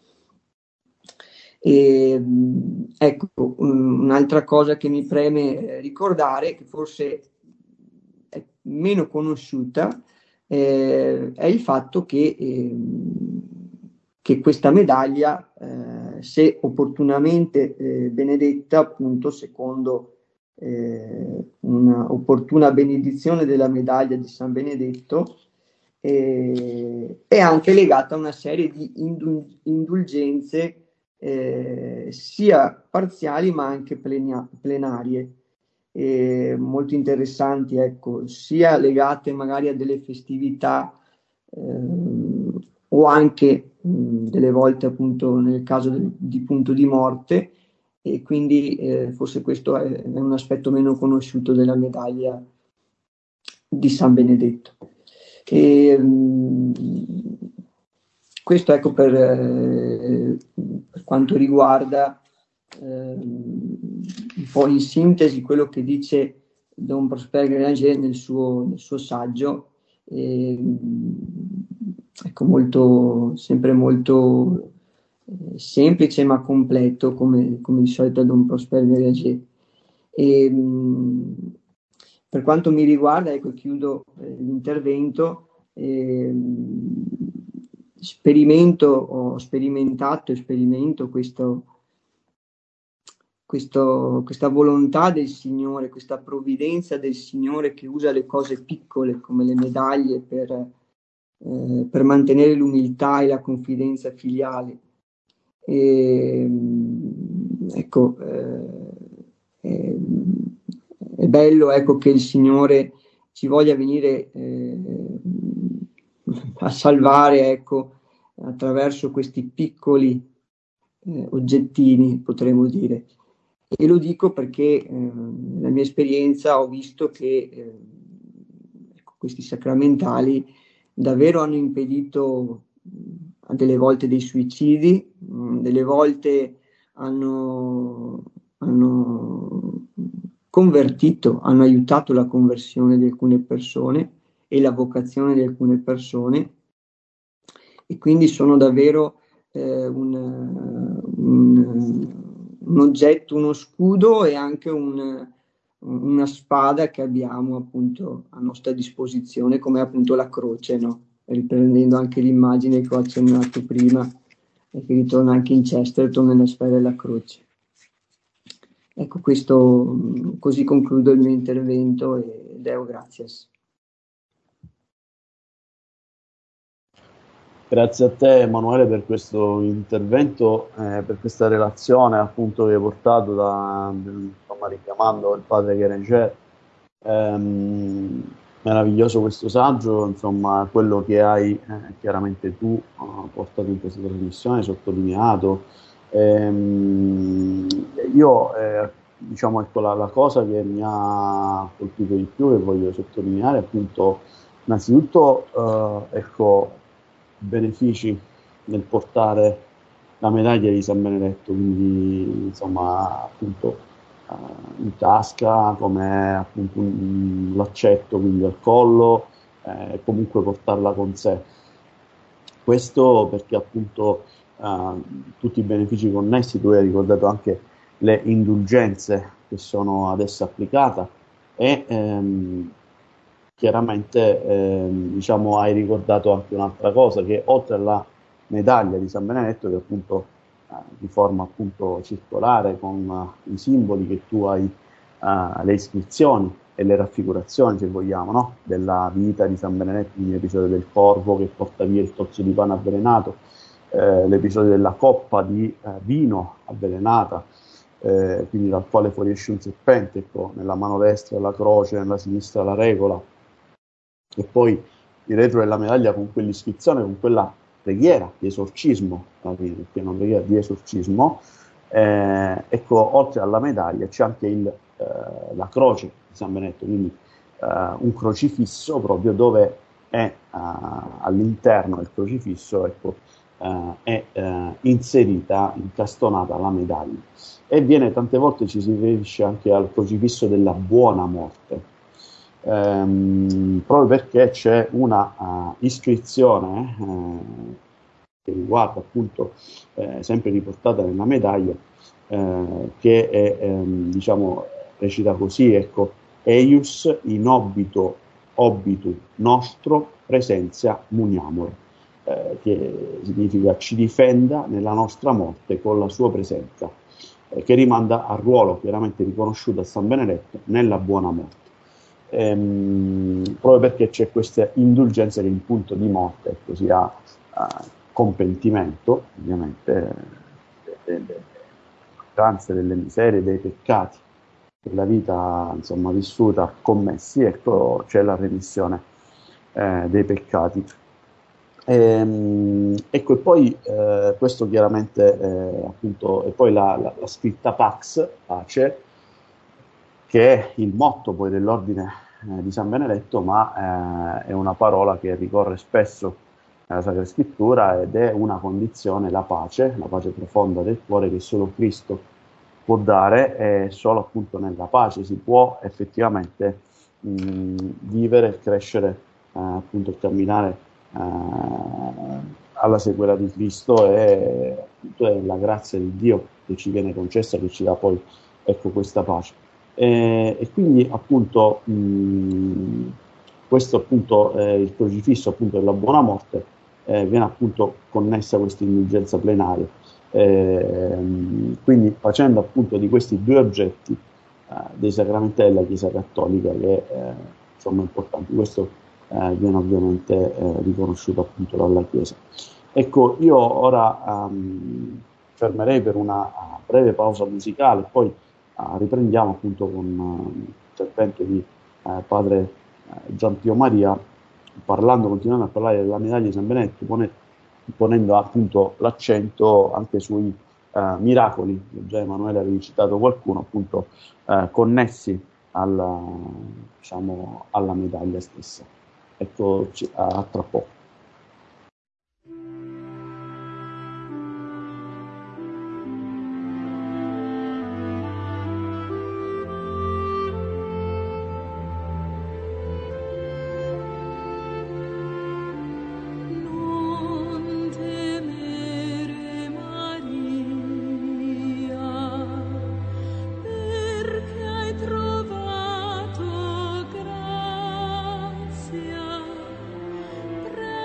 E, ecco, un'altra cosa che mi preme ricordare, che forse è meno conosciuta, eh, è il fatto che, eh, che questa medaglia, eh, se opportunamente eh, benedetta, appunto secondo eh, una opportuna benedizione della medaglia di San Benedetto, eh, è anche legata a una serie di indul- indulgenze eh, sia parziali ma anche plenia- plenarie. Eh, molto interessanti, ecco, sia legate magari a delle festività eh, o anche mh, delle volte appunto nel caso del, di punto di morte, e quindi eh, forse questo è, è un aspetto meno conosciuto della medaglia di San Benedetto. E, mh, questo ecco per, eh, per quanto riguarda eh, un po' in sintesi quello che dice Don Prosper Granger nel suo, nel suo saggio, eh, ecco, molto, sempre molto eh, semplice ma completo, come, come di solito Don Prosper Granger. E, mh, per quanto mi riguarda, ecco, chiudo eh, l'intervento, eh, sperimento, ho sperimentato e sperimento questo, questo, questa volontà del Signore, questa provvidenza del Signore che usa le cose piccole come le medaglie per, eh, per mantenere l'umiltà e la confidenza filiale. E, ecco, eh, eh, è bello, ecco, che il Signore ci voglia venire eh, a salvare, ecco, attraverso questi piccoli eh, oggettini, potremmo dire. E lo dico perché eh, nella mia esperienza ho visto che eh, ecco, questi sacramentali davvero hanno impedito a delle volte dei suicidi, mh, delle volte hanno, hanno convertito, hanno aiutato la conversione di alcune persone e la vocazione di alcune persone, e quindi sono davvero eh, un, un, un oggetto, uno scudo e anche un, una spada che abbiamo appunto a nostra disposizione, come appunto la croce, no? Riprendendo anche l'immagine che ho accennato prima e che ritorna anche in Chesterton nella sfera della croce. Ecco, questo, così concludo il mio intervento e Deo gracias. Grazie a te Emanuele per questo intervento, eh, per questa relazione appunto che hai portato da, insomma, richiamando il padre Granger. Ehm, meraviglioso questo saggio, insomma, quello che hai eh, chiaramente tu uh, portato in questa trasmissione, sottolineato. Ehm, io, eh, diciamo, ecco, la, la cosa che mi ha colpito di più e voglio sottolineare, appunto, innanzitutto, eh, ecco, benefici nel portare la medaglia di San Benedetto, quindi, insomma, appunto, in tasca come appunto un laccetto, quindi al collo, e eh, comunque portarla con sé. Questo perché appunto eh, tutti i benefici connessi, tu hai ricordato anche le indulgenze che sono ad essa applicate e ehm, chiaramente ehm, diciamo hai ricordato anche un'altra cosa, che oltre alla medaglia di San Benedetto, che appunto di forma appunto circolare con uh, i simboli che tu hai, uh, le iscrizioni e le raffigurazioni, se vogliamo, no? Della vita di San Benedetto, quindi l'episodio del corvo che porta via il tozzo di pane avvelenato, eh, l'episodio della coppa di eh, vino avvelenata, eh, quindi dal quale fuoriesce un serpente, ecco, nella mano destra la croce, nella sinistra la regola, e poi il retro della medaglia con quell'iscrizione, con quella preghiera di esorcismo, perché è una preghiera di esorcismo. Eh, ecco, oltre alla medaglia c'è anche il, eh, la croce di San Benedetto, quindi eh, un crocifisso proprio dove è uh, all'interno del crocifisso, ecco, uh, è uh, inserita, incastonata la medaglia, e viene tante volte ci si riferisce anche al crocifisso della buona morte, um, proprio perché c'è una uh, iscrizione uh, che riguarda appunto, eh, sempre riportata nella medaglia, eh, che è, ehm, diciamo, recita così, ecco: Eius in obito obitu nostro presenza muniamolo, eh, che significa ci difenda nella nostra morte con la sua presenza, eh, che rimanda al ruolo chiaramente riconosciuto a San Benedetto nella buona morte. Ehm, proprio perché c'è questa indulgenza che in punto di morte, ecco, si ha uh, compentimento, ovviamente, delle mancanze, delle miserie, dei peccati della vita, insomma, vissuta, commessi, ecco, c'è la remissione eh, dei peccati. Ehm, ecco, e poi eh, questo chiaramente, eh, appunto, e poi la, la, la scritta Pax, pace, che è il motto poi dell'ordine eh, di San Benedetto, ma eh, è una parola che ricorre spesso nella Sacra Scrittura, ed è una condizione, la pace, la pace profonda del cuore, che solo Cristo può dare, e solo appunto nella pace si può effettivamente mh, vivere e crescere, eh, appunto, e camminare eh, alla sequela di Cristo, e appunto è la grazia di Dio che ci viene concessa, che ci dà poi, ecco, questa pace. E, e quindi appunto mh, questo appunto eh, il crocifisso appunto della buona morte eh, viene appunto connessa a questa indulgenza plenaria. Eh, quindi facendo appunto di questi due oggetti eh, dei sacramenti della Chiesa Cattolica, che eh, sono importanti. Questo eh, viene ovviamente eh, riconosciuto appunto dalla Chiesa. Ecco, io ora um, fermerei per una uh, breve pausa musicale, poi uh, riprendiamo appunto con uh, l'intervento di uh, padre uh, Giampio Maria, parlando, continuando a parlare della medaglia di San Benedetto, pone, ponendo appunto l'accento anche sui uh, miracoli, già Emanuele aveva citato qualcuno, appunto uh, connessi alla, diciamo, alla medaglia stessa. Ecco, a tra poco. Grazia,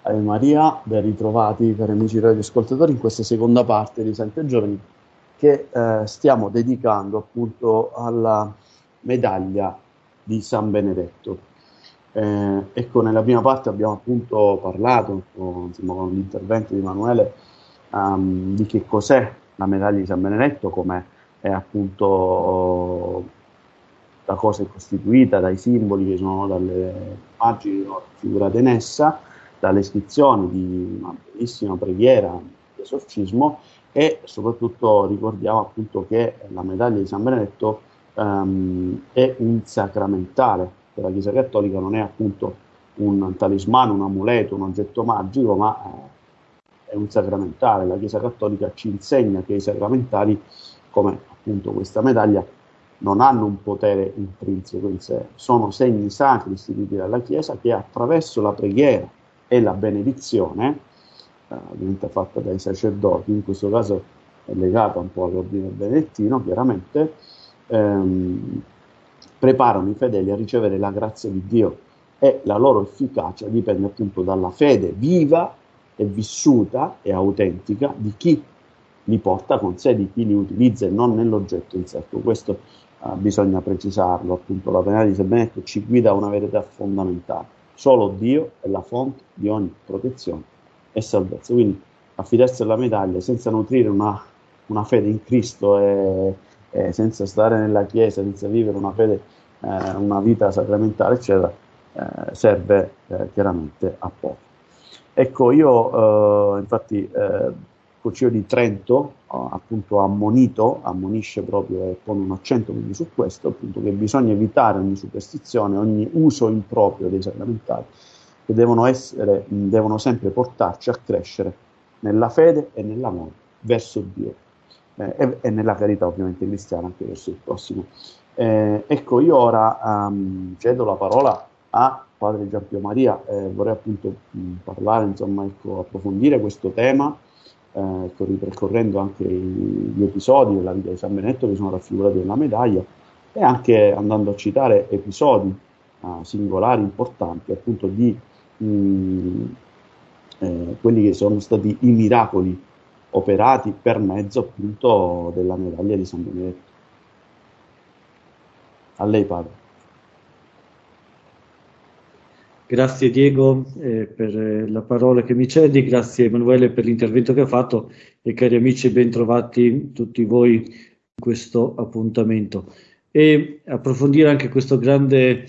Ave Maria, ben ritrovati cari amici radioascoltatori in questa seconda parte di Santi e Giovani che eh, stiamo dedicando appunto alla medaglia di San Benedetto. Eh, ecco, nella prima parte abbiamo appunto parlato con, insomma, con l'intervento di Emanuele um, di che cos'è la medaglia di San Benedetto, come è appunto da cosa è costituita, dai simboli che sono, dalle immagini raffigurate in essa, dalle iscrizioni di una bellissima preghiera di esorcismo, e soprattutto ricordiamo appunto che la medaglia di San Benedetto um, è un sacramentale. Per la Chiesa Cattolica non è appunto un talismano, un amuleto, un oggetto magico, ma eh, è un sacramentale. La Chiesa Cattolica ci insegna che i sacramentali, come appunto questa medaglia, non hanno un potere intrinseco in sé, sono segni sacri istituiti dalla Chiesa che attraverso la preghiera e la benedizione, eh, ovviamente fatta dai sacerdoti, in questo caso è legata un po' all'ordine benedettino, chiaramente, ehm, preparano i fedeli a ricevere la grazia di Dio, e la loro efficacia dipende appunto dalla fede viva e vissuta e autentica di chi li porta con sé, di chi li utilizza e non nell'oggetto in sé. Questo eh, bisogna precisarlo, appunto la medaglia di San Benedetto ci guida a una verità fondamentale: solo Dio è la fonte di ogni protezione e salvezza. Quindi affidarsi alla medaglia senza nutrire una, una fede in Cristo e, e senza stare nella Chiesa, senza vivere una fede, eh, una vita sacramentale, eccetera, eh, serve eh, chiaramente a poco. Ecco, io eh, infatti eh, il Concilio di Trento eh, appunto ammonito, ammonisce proprio e pone un accento quindi su questo, appunto, che bisogna evitare ogni superstizione, ogni uso improprio dei sacramentali, che devono essere, devono sempre portarci a crescere nella fede e nell'amore verso Dio, eh, e, e nella carità ovviamente cristiana anche verso il prossimo. Eh, ecco, io ora um, cedo la parola a Padre Giampio Maria, eh, vorrei appunto mh, parlare, insomma, ecco, approfondire questo tema, eh, ecco, ripercorrendo anche i, gli episodi della vita di San Benedetto che sono raffigurati nella medaglia, e anche andando a citare episodi uh, singolari importanti, appunto di mh, eh, quelli che sono stati i miracoli operati per mezzo appunto della medaglia di San Benedetto. A lei, Padre. Grazie Diego eh, per eh, la parola che mi cedi, grazie Emanuele per l'intervento che ha fatto, e cari amici ben trovati tutti voi in questo appuntamento. E approfondire anche questo grande,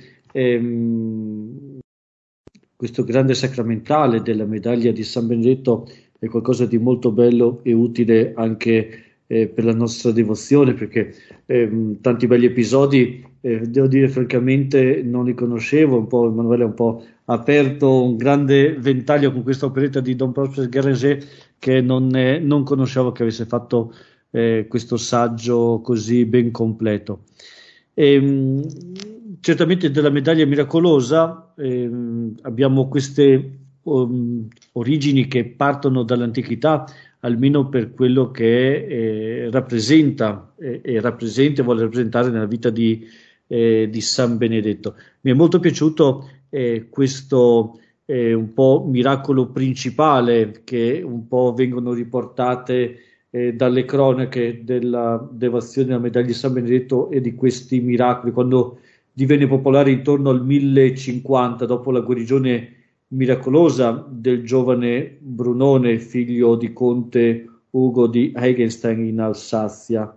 ehm, questo grande sacramentale della medaglia di San Benedetto è qualcosa di molto bello e utile anche eh, per la nostra devozione, perché ehm, tanti belli episodi, eh, devo dire francamente, non li conoscevo. Un po' Emanuele ha un po' aperto un grande ventaglio con questa operetta di Don Prosper Guéranger che non, eh, non conoscevo che avesse fatto eh, questo saggio così ben completo. E, certamente della medaglia miracolosa ehm, abbiamo queste um, origini che partono dall'antichità, almeno per quello che eh, rappresenta eh, e rappresenta e vuole rappresentare nella vita di, eh, di San Benedetto. Mi è molto piaciuto eh, questo eh, un po' miracolo principale, che un po' vengono riportate eh, dalle cronache della devozione della medaglia di San Benedetto e di questi miracoli, quando divenne popolare intorno al millecinquanta, dopo la guarigione miracolosa del giovane Brunone, figlio di conte Ugo di Hegenstein in Alsazia.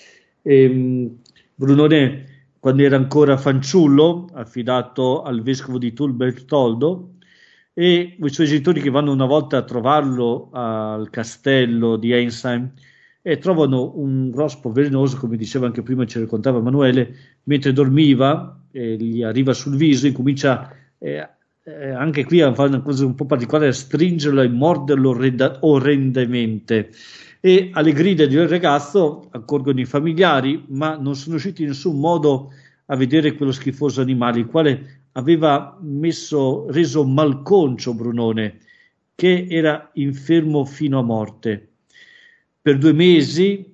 E, Brunone, quando era ancora fanciullo, affidato al vescovo di Toul Bertoldo, e i suoi genitori che vanno una volta a trovarlo al castello di Einsheim e trovano un rospo velenoso, come diceva anche prima, ci raccontava Emanuele, mentre dormiva, eh, gli arriva sul viso, incomincia eh, eh, anche qui a fare una cosa un po' particolare, a stringerlo e morderlo orrenda- orrendemente. E alle grida di un ragazzo accorgono i familiari, ma non sono riusciti in nessun modo a vedere quello schifoso animale, il quale aveva messo, reso malconcio Brunone, che era infermo fino a morte. Per due mesi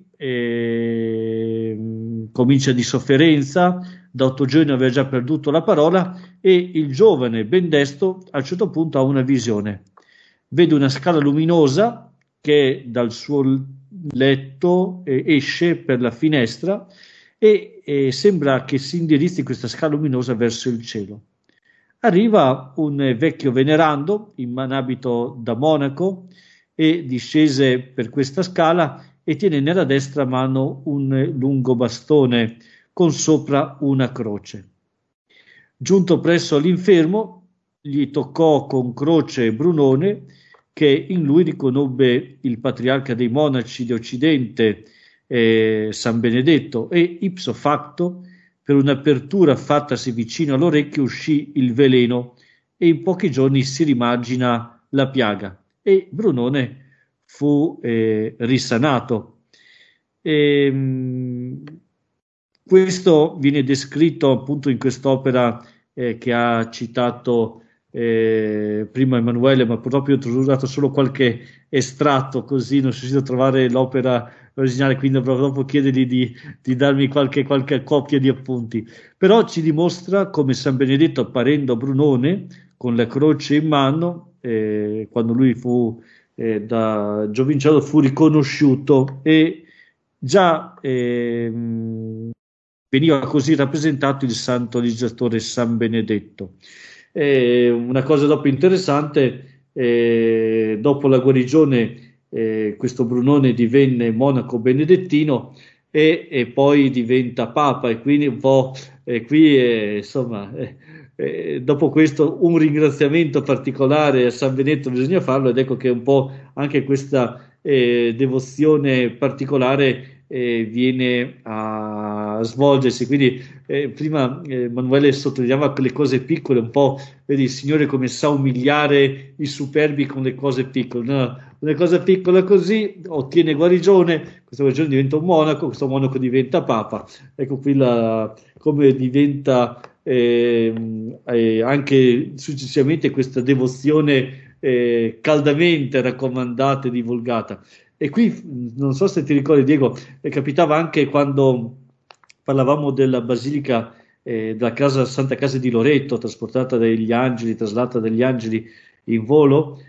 eh, comincia di sofferenza, da otto giorni aveva già perduto la parola, e il giovane ben desto a un certo punto ha una visione. vede una scala luminosa che dal suo letto eh, esce per la finestra e eh, sembra che si indirizzi questa scala luminosa verso il cielo. Arriva un eh, vecchio venerando in abito da monaco e discese per questa scala e tiene nella destra mano un eh, lungo bastone con sopra una croce. Giunto presso l'infermo, gli toccò con croce Brunone, che in lui riconobbe il patriarca dei monaci di Occidente, eh, San Benedetto, e ipso facto, per un'apertura fattasi vicino all'orecchio, uscì il veleno e in pochi giorni si rimagina la piaga e Brunone fu eh, risanato. E, mh, questo viene descritto appunto in quest'opera eh, che ha citato eh, prima Emanuele, ma purtroppo io ho trovato solo qualche estratto, così non sono riuscito a trovare l'opera originale, quindi dovrò dopo chiedergli di, di darmi qualche, qualche copia di appunti. Però ci dimostra come San Benedetto, apparendo a Brunone con la croce in mano, eh, quando lui fu eh, da giovincello, fu riconosciuto e già eh, veniva così rappresentato il santo legislatore San Benedetto. Eh, una cosa dopo interessante, eh, dopo la guarigione eh, questo Brunone divenne monaco benedettino e, e poi diventa papa, e quindi un po' eh, qui eh, insomma eh, eh, dopo questo un ringraziamento particolare a San Benedetto bisogna farlo, ed ecco che un po' anche questa eh, devozione particolare eh, viene a svolgersi. Quindi eh, prima eh, Emanuele sottolineava le cose piccole, un po' vedi il Signore come sa umiliare i superbi con le cose piccole, no? Una cosa piccola così ottiene guarigione, questo guarigione diventa un monaco, questo monaco diventa papa. Ecco qui la, come diventa eh, eh, anche successivamente questa devozione eh, caldamente raccomandata e divulgata. E qui non so se ti ricordi, Diego, eh, capitava anche quando parlavamo della basilica eh, della casa, Santa Casa di Loreto, trasportata dagli angeli, traslata dagli angeli in volo,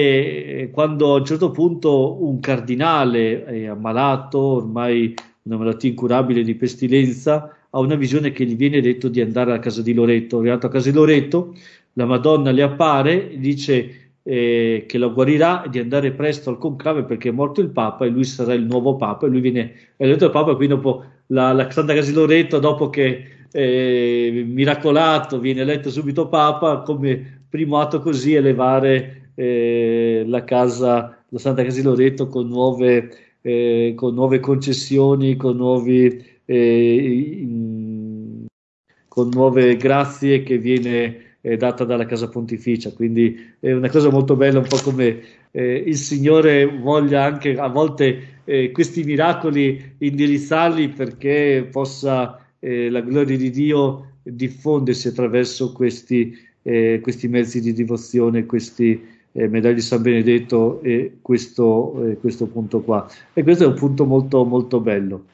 e quando a un certo punto un cardinale è ammalato, ormai una malattia incurabile di pestilenza, ha una visione che gli viene detto di andare alla casa di Loreto. Arrivato a casa di Loreto, la Madonna le appare, dice eh, che lo guarirà e di andare presto al conclave perché è morto il Papa e lui sarà il nuovo Papa, e lui viene eletto il Papa, e quindi dopo la, la Santa Casa di Loreto, dopo che eh, miracolato viene eletto subito Papa, come primo atto così elevare Eh, la casa, la Santa Casa di Loreto con nuove, eh, con nuove concessioni, con, nuovi, eh, in, con nuove grazie che viene eh, data dalla Casa Pontificia. Quindi è una cosa molto bella, un po' come eh, il Signore voglia anche a volte eh, questi miracoli indirizzarli perché possa eh, la gloria di Dio diffondersi attraverso questi, eh, questi mezzi di devozione, questi Eh, medaglia di San Benedetto e questo, eh, questo punto qua, e questo è un punto molto molto bello.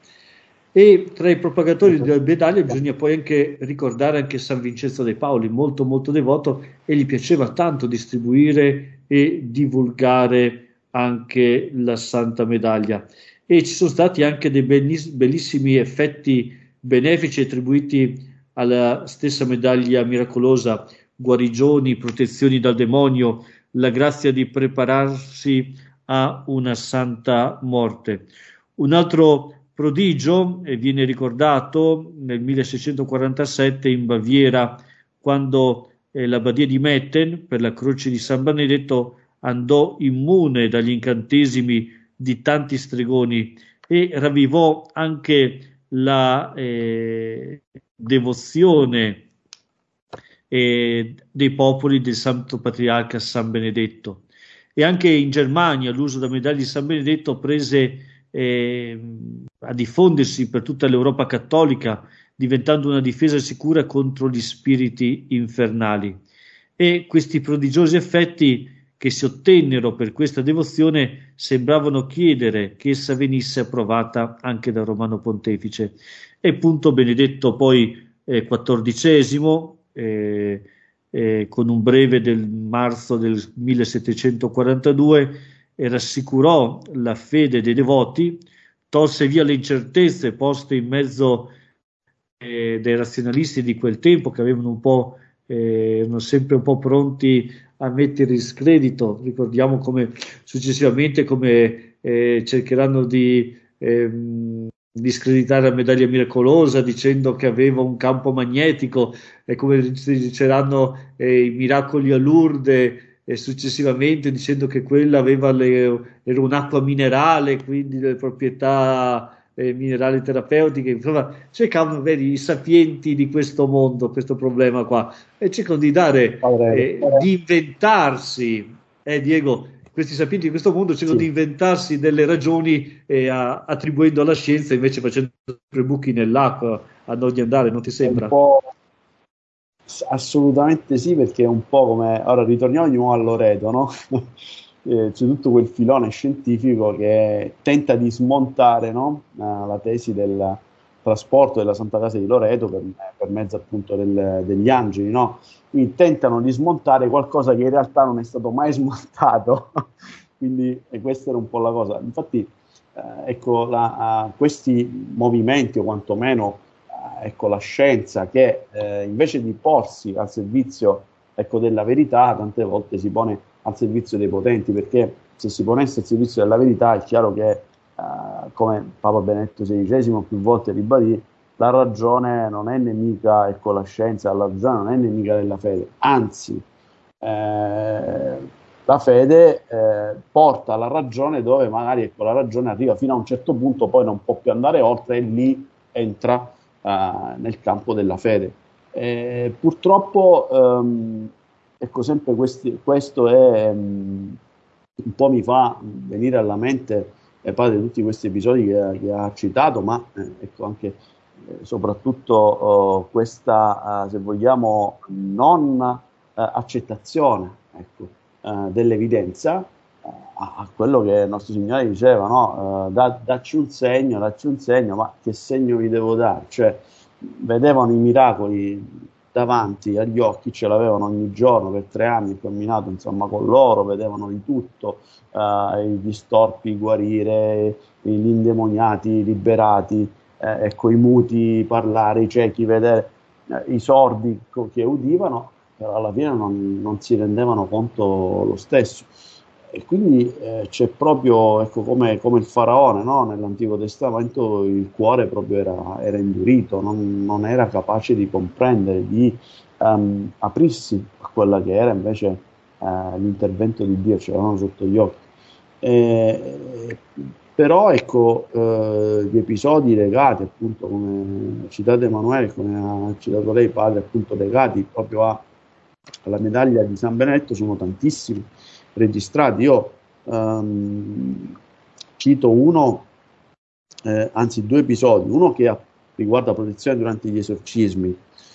E tra i propagatori della medaglia bisogna poi anche ricordare anche San Vincenzo de Pauli, molto molto devoto, e gli piaceva tanto distribuire e divulgare anche la Santa Medaglia, e ci sono stati anche dei bellissimi effetti benefici attribuiti alla stessa medaglia miracolosa: guarigioni, protezioni dal demonio, la grazia di prepararsi a una santa morte. Un altro prodigio eh, viene ricordato nel milleseicentoquarantasette in Baviera, quando eh, l'abbadia di Metten, per la croce di San Benedetto, andò immune dagli incantesimi di tanti stregoni e ravvivò anche la eh, devozione E dei popoli del Santo Patriarca San Benedetto. E anche in Germania l'uso della medaglia di San Benedetto prese eh, a diffondersi per tutta l'Europa cattolica, diventando una difesa sicura contro gli spiriti infernali. E questi prodigiosi effetti che si ottennero per questa devozione sembravano chiedere che essa venisse approvata anche dal Romano Pontefice. E appunto Benedetto poi eh, quattordicesimo Eh, eh, con un breve del marzo del millesettecentoquarantadue, e rassicurò la fede dei devoti, tolse via le incertezze poste in mezzo eh, dai razionalisti di quel tempo, che avevano un po', eh, erano sempre un po' pronti a mettere in scredito. Ricordiamo come successivamente come eh, cercheranno di ehm, discreditare la medaglia miracolosa dicendo che aveva un campo magnetico, e come diceranno eh, i miracoli a Lourdes, e successivamente dicendo che quella aveva le, era un'acqua minerale, quindi le proprietà eh, minerali terapeutiche. Insomma, cercavano vedi, i sapienti di questo mondo questo problema qua, e cercano di dare Padre, eh, di inventarsi, eh, Diego, questi sapienti di questo mondo cercano sì. di inventarsi delle ragioni eh, a, attribuendo alla scienza, invece facendo sempre buchi nell'acqua a non di andare, non ti È un sembra? po', assolutamente sì, perché è un po' come, ora ritorniamo di nuovo a Loreto, no? Eh, c'è tutto quel filone scientifico che tenta di smontare, no? Eh, la tesi del trasporto della Santa Casa di Loreto per, per mezzo appunto del- degli angeli, no? Quindi tentano di smontare qualcosa che in realtà non è stato mai smontato. Quindi e questa era un po' la cosa. Infatti, eh, ecco, la- a questi movimenti, o quantomeno eh, ecco, la scienza che eh, invece di porsi al servizio, ecco, della verità, tante volte si pone al servizio dei potenti, perché se si ponesse al servizio della verità è chiaro che, eh, come Papa Benedetto sedicesimo più volte ribadì, la ragione non è nemica, ecco, la scienza, la ragione non è nemica della fede, anzi, eh, la fede eh, porta alla ragione dove magari, ecco, la ragione arriva fino a un certo punto, poi non può più andare oltre, e lì entra eh, nel campo della fede. Eh, purtroppo, ehm, ecco, sempre questi, questo è um, un po' mi fa venire alla mente eh, padre tutti questi episodi che, che ha citato, ma eh, ecco anche eh, soprattutto oh, questa, eh, se vogliamo, non eh, accettazione, ecco, eh, dell'evidenza eh, a, a quello che il nostro Signore diceva, no? Eh, da, dacci un segno, dacci un segno, ma che segno vi devo dare? Cioè, vedevano i miracoli davanti agli occhi, ce l'avevano ogni giorno per tre anni, camminato insomma con loro, vedevano di tutto, eh, gli storpi guarire, gli indemoniati liberati, eh, ecco, i muti parlare, i ciechi vedere, eh, i sordi che udivano, però alla fine non, non si rendevano conto lo stesso. E quindi eh, c'è proprio, ecco, come, come il faraone, no? Nell'Antico Testamento il cuore proprio era, era indurito, non, non era capace di comprendere, di um, aprirsi a quella che era invece eh, l'intervento di Dio, ce l'avevano sotto gli occhi. Eh, però ecco, eh, gli episodi legati, appunto, come ha citato Emanuele, come ha citato lei, padre, appunto, legati proprio a, alla medaglia di San Benedetto sono tantissimi registrati. Io um, cito uno, eh, anzi due episodi, uno che ha, riguarda la protezione durante gli esorcismi,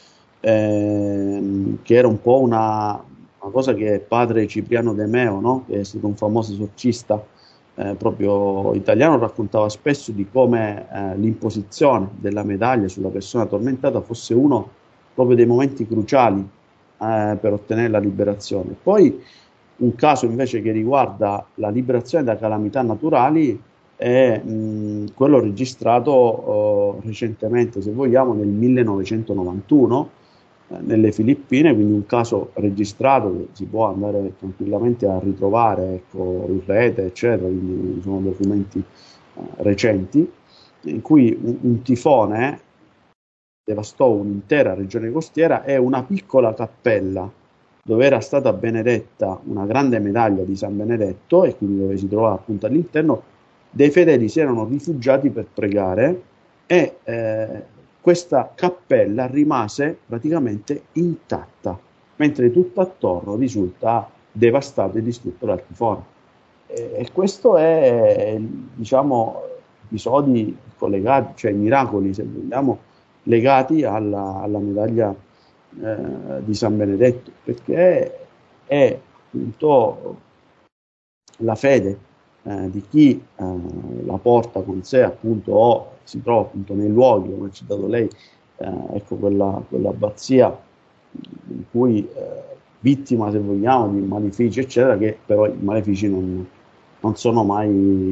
ehm, che era un po' una, una cosa che padre Cipriano De Meo, no? Che è stato un famoso esorcista eh, proprio italiano, raccontava spesso di come eh, l'imposizione della medaglia sulla persona tormentata fosse uno proprio dei momenti cruciali eh, per ottenere la liberazione. Poi un caso invece che riguarda la liberazione da calamità naturali è mh, quello registrato eh, recentemente, se vogliamo, nel millenovecentonovantuno eh, nelle Filippine, quindi un caso registrato che si può andare tranquillamente a ritrovare, ecco, in rete, eccetera, quindi sono documenti eh, recenti, in cui un, un tifone devastò un'intera regione costiera e una piccola cappella dove era stata benedetta una grande medaglia di San Benedetto, e quindi dove si trovava appunto all'interno, dei fedeli si erano rifugiati per pregare, e eh, questa cappella rimase praticamente intatta, mentre tutto attorno risulta devastato e distrutto dal tifone. E, e questo è, diciamo, episodi collegati, cioè miracoli, se vogliamo, legati alla, alla medaglia eh, di San Benedetto, perché è appunto la fede eh, di chi eh, la porta con sé, appunto, o si trova appunto nei luoghi, come ha citato lei, eh, ecco, quella, quell'abbazia in cui eh, vittima, se vogliamo, di malefici, eccetera, che però i malefici non, non sono mai,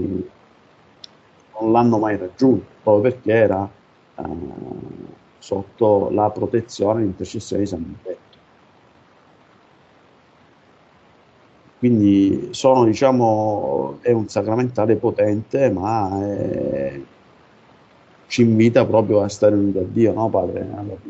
non l'hanno mai raggiunto, proprio perché era eh, sotto la protezione e l'intercessione di San Benedetto. Quindi sono, diciamo, è un sacramentale potente, ma è, ci invita proprio a stare uniti a Dio, no, Padre?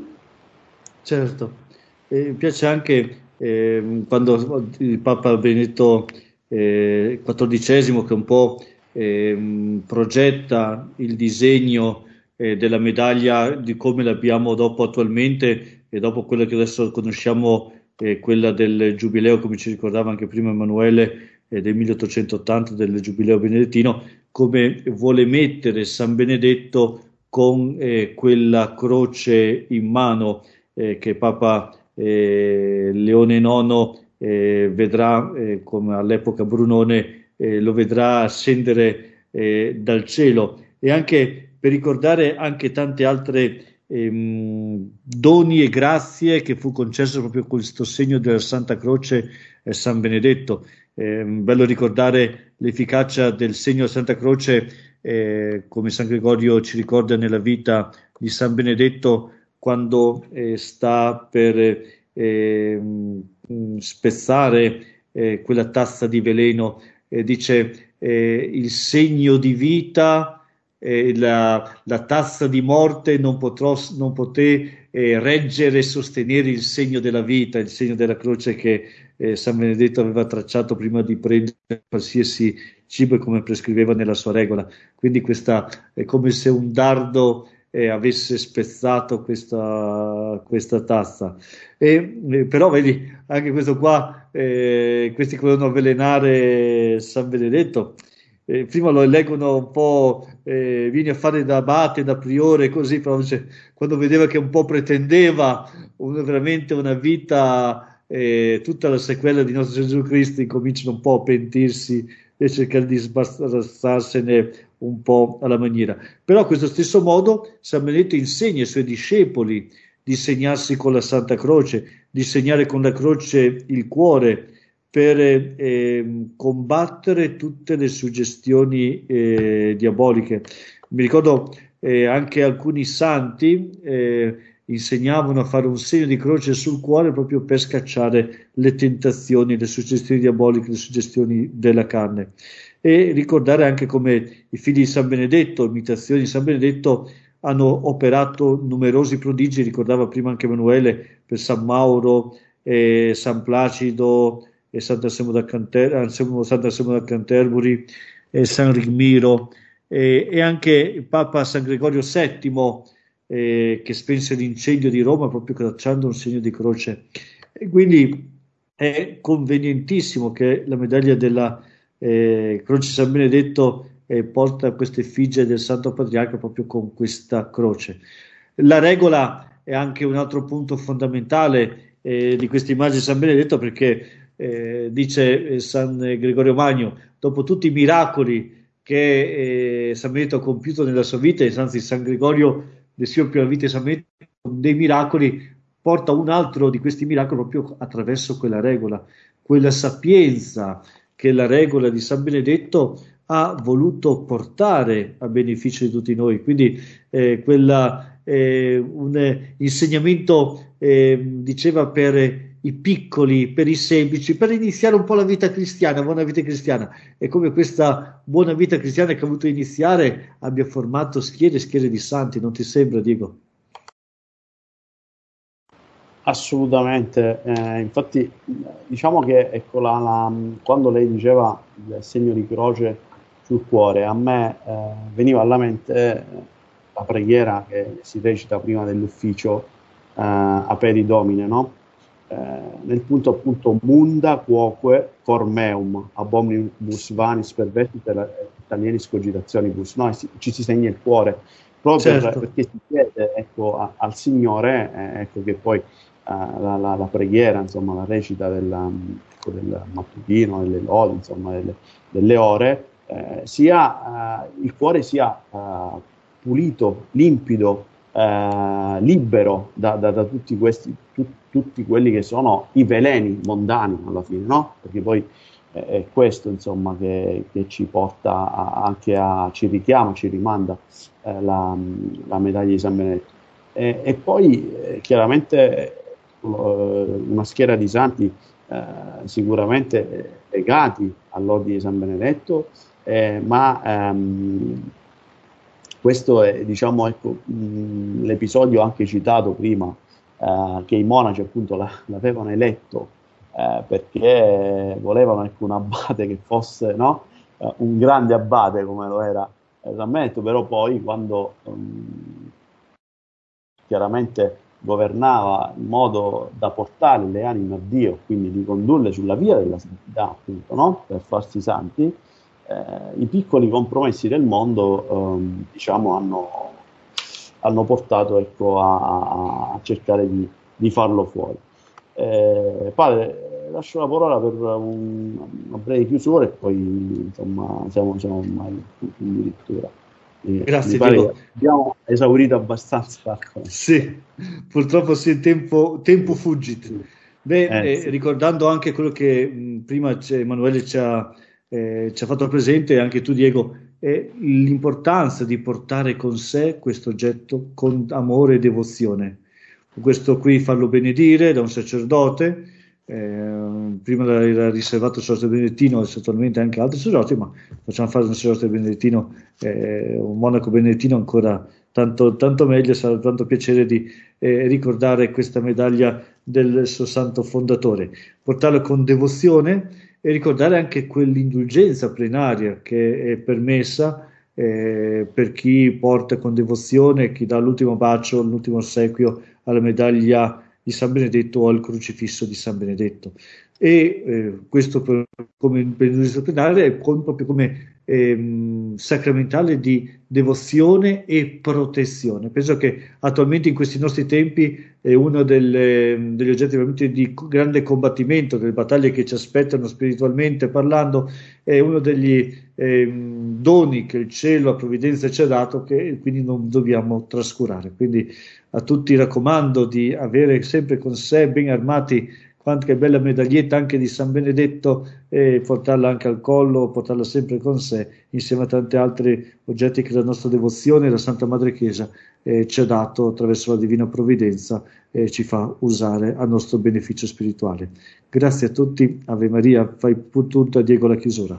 Certo, e mi piace anche eh, quando il Papa Benedetto eh, quattordicesimo, che un po' eh, progetta il disegno eh, della medaglia di come l'abbiamo dopo attualmente e dopo quella che adesso conosciamo, eh, quella del Giubileo, come ci ricordava anche prima Emanuele, eh, del milleottocentottanta, del Giubileo benedettino, come vuole mettere San Benedetto con eh, quella croce in mano eh, che Papa eh, Leone nono eh, vedrà, eh, come all'epoca Brunone, eh, lo vedrà scendere eh, dal cielo, e anche per ricordare anche tante altre ehm, doni e grazie che fu concesso proprio con questo segno della Santa Croce eh, San Benedetto. Eh, bello ricordare l'efficacia del segno della Santa Croce, eh, come San Gregorio ci ricorda nella vita di San Benedetto, quando eh, sta per eh, spezzare eh, quella tazza di veleno, eh, dice eh, il segno di vita, eh, la, la tazza di morte non, potrò, non poté eh, reggere e sostenere il segno della vita, il segno della croce che eh, San Benedetto aveva tracciato prima di prendere qualsiasi cibo, come prescriveva nella sua regola. Quindi questa è come se un dardo eh, avesse spezzato questa, questa tazza. E, eh, però vedi, anche questo qua, eh, questi che volevano avvelenare San Benedetto, eh, prima lo eleggono un po', eh, vieni a fare da abate, da priore, così, però cioè, quando vedeva che un po' pretendeva un, veramente una vita, eh, tutta la sequela di nostro Gesù Cristo, cominciano un po' a pentirsi e cercare di sbastarsene un po' alla maniera. Però a questo stesso modo San Benedetto insegna ai suoi discepoli di segnarsi con la Santa Croce, di segnare con la croce il cuore per eh, combattere tutte le suggestioni eh, diaboliche. Mi ricordo eh, anche alcuni santi eh, insegnavano a fare un segno di croce sul cuore proprio per scacciare le tentazioni, le suggestioni diaboliche, le suggestioni della carne. E ricordare anche come i figli di San Benedetto, imitazioni di San Benedetto, hanno operato numerosi prodigi. Ricordava prima anche Emanuele per San Mauro, eh, San Placido, e Sant'Anselmo da, Canter- Sant'Anselmo da Canterbury, e San Rigmiro, eh, e anche il Papa San Gregorio settimo, eh, che spense l'incendio di Roma proprio tracciando un segno di croce. E quindi è convenientissimo che la medaglia della eh, Croce San Benedetto eh, porta questa effigie del Santo Patriarca proprio con questa croce. La regola è anche un altro punto fondamentale eh, di questa immagine di San Benedetto, perché eh, dice eh, San Gregorio Magno, dopo tutti i miracoli che eh, San Benedetto ha compiuto nella sua vita, e anzi San Gregorio descrive la vita di San Benedetto dei miracoli, porta un altro di questi miracoli proprio attraverso quella regola, quella sapienza che la regola di San Benedetto ha voluto portare a beneficio di tutti noi. Quindi eh, quella, eh, un insegnamento, eh, diceva, per i piccoli, per i semplici, per iniziare un po' la vita cristiana, buona vita cristiana. È come questa buona vita cristiana che ha voluto iniziare abbia formato schiere e schiere di santi, non ti sembra, Diego? Assolutamente, eh, infatti diciamo che ecco, la, la, quando lei diceva il segno di croce sul cuore, a me eh, veniva alla mente la preghiera che si recita prima dell'ufficio eh, Aperi Domine, no? Eh, nel punto appunto munda quoque cor meum abominibus vanis pervertit talienis cogitationibus, no? Si, ci si segna il cuore proprio certo. per, perché si chiede ecco, a, al Signore eh, ecco, che poi Uh, la, la, la preghiera, insomma, la recita della, del mattutino, delle lodi, insomma, delle, delle ore, eh, sia uh, il cuore sia uh, pulito, limpido, eh, libero da, da, da tutti questi, tu, tutti quelli che sono i veleni mondani alla fine, no? Perché poi eh, è questo, insomma, che, che ci porta a, anche a, ci richiama, ci rimanda eh, la, la medaglia di San Benedetto. E, e poi eh, chiaramente eh, una schiera di santi eh, sicuramente legati all'ordine di San Benedetto, eh, ma ehm, questo è, diciamo, ecco, mh, l'episodio anche citato prima, eh, che i monaci appunto la, l'avevano eletto eh, perché volevano, ecco, un abate che fosse, no? Eh, un grande abate come lo era eh, San Benedetto, però poi quando um, chiaramente governava in modo da portare le anime a Dio, quindi di condurle sulla via della santità, appunto, no? Per farsi santi, eh, i piccoli compromessi del mondo, ehm, diciamo, hanno, hanno portato, ecco, a, a cercare di, di farlo fuori. Eh, padre, lascio la parola per un, una breve chiusura e poi, insomma, siamo, siamo ormai addirittura. Eh, Grazie, mi pare Diego. che abbiamo esaurito abbastanza. Sì, purtroppo sì, tempo, tempo fuggit. Beh, Eh, eh, sì. ricordando anche quello che mh, prima c'è- Emanuele ci ha, eh, ci ha fatto presente, e anche tu, Diego, è l'importanza di portare con sé questo oggetto con amore e devozione. Questo qui farlo benedire da un sacerdote, eh, prima era riservato al sacerdote benedettino, attualmente anche altri sacerdoti, ma facciamo fare un sacerdote benedettino, eh, un monaco benedettino ancora tanto, tanto meglio, sarà tanto piacere di eh, ricordare questa medaglia del suo santo fondatore, portarla con devozione e ricordare anche quell'indulgenza plenaria che è permessa eh, per chi porta con devozione, chi dà l'ultimo bacio, l'ultimo ossequio alla medaglia di San Benedetto o al crocifisso di San Benedetto. E eh, questo per, come indulgenza plenaria è com- proprio come ehm, sacramentale di devozione e protezione. Penso che attualmente in questi nostri tempi è uno delle, degli oggetti veramente di grande combattimento, delle battaglie che ci aspettano spiritualmente parlando, è uno degli ehm, doni che il cielo, la provvidenza ci ha dato, che quindi non dobbiamo trascurare. Quindi a tutti raccomando di avere sempre con sé ben armati quante bella medaglietta anche di San Benedetto e portarla anche al collo, portarla sempre con sé, insieme a tanti altri oggetti che la nostra devozione, la Santa Madre Chiesa eh, ci ha dato attraverso la Divina Provvidenza e ci fa usare a nostro beneficio spirituale. Grazie a tutti, Ave Maria, fai tutto a Diego la chiusura.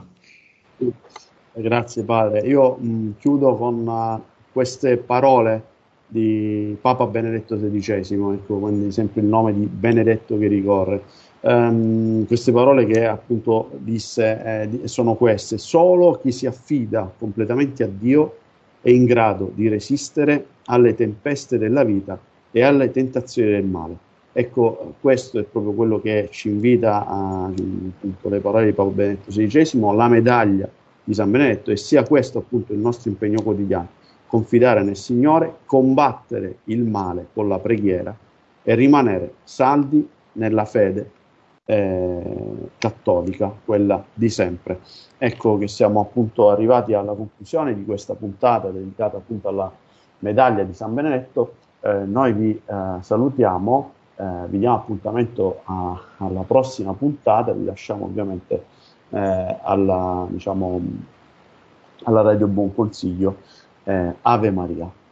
Grazie padre. Io mh, chiudo con uh, queste parole di Papa Benedetto sedicesimo, ecco, quindi sempre il nome di Benedetto che ricorre. Um, queste parole che appunto disse eh, sono queste: solo chi si affida completamente a Dio è in grado di resistere alle tempeste della vita e alle tentazioni del male. Ecco, questo è proprio quello che ci invita a, appunto, le parole di Papa Benedetto sedicesimo, la medaglia di San Benedetto, e sia questo appunto il nostro impegno quotidiano: confidare nel Signore, combattere il male con la preghiera e rimanere saldi nella fede eh, cattolica, quella di sempre. Ecco che siamo appunto arrivati alla conclusione di questa puntata dedicata appunto alla medaglia di San Benedetto. Eh, noi vi eh, salutiamo, eh, vi diamo appuntamento a, alla prossima puntata, vi lasciamo ovviamente eh, alla, diciamo, alla Radio Buon Consiglio. Eh, Ave Maria.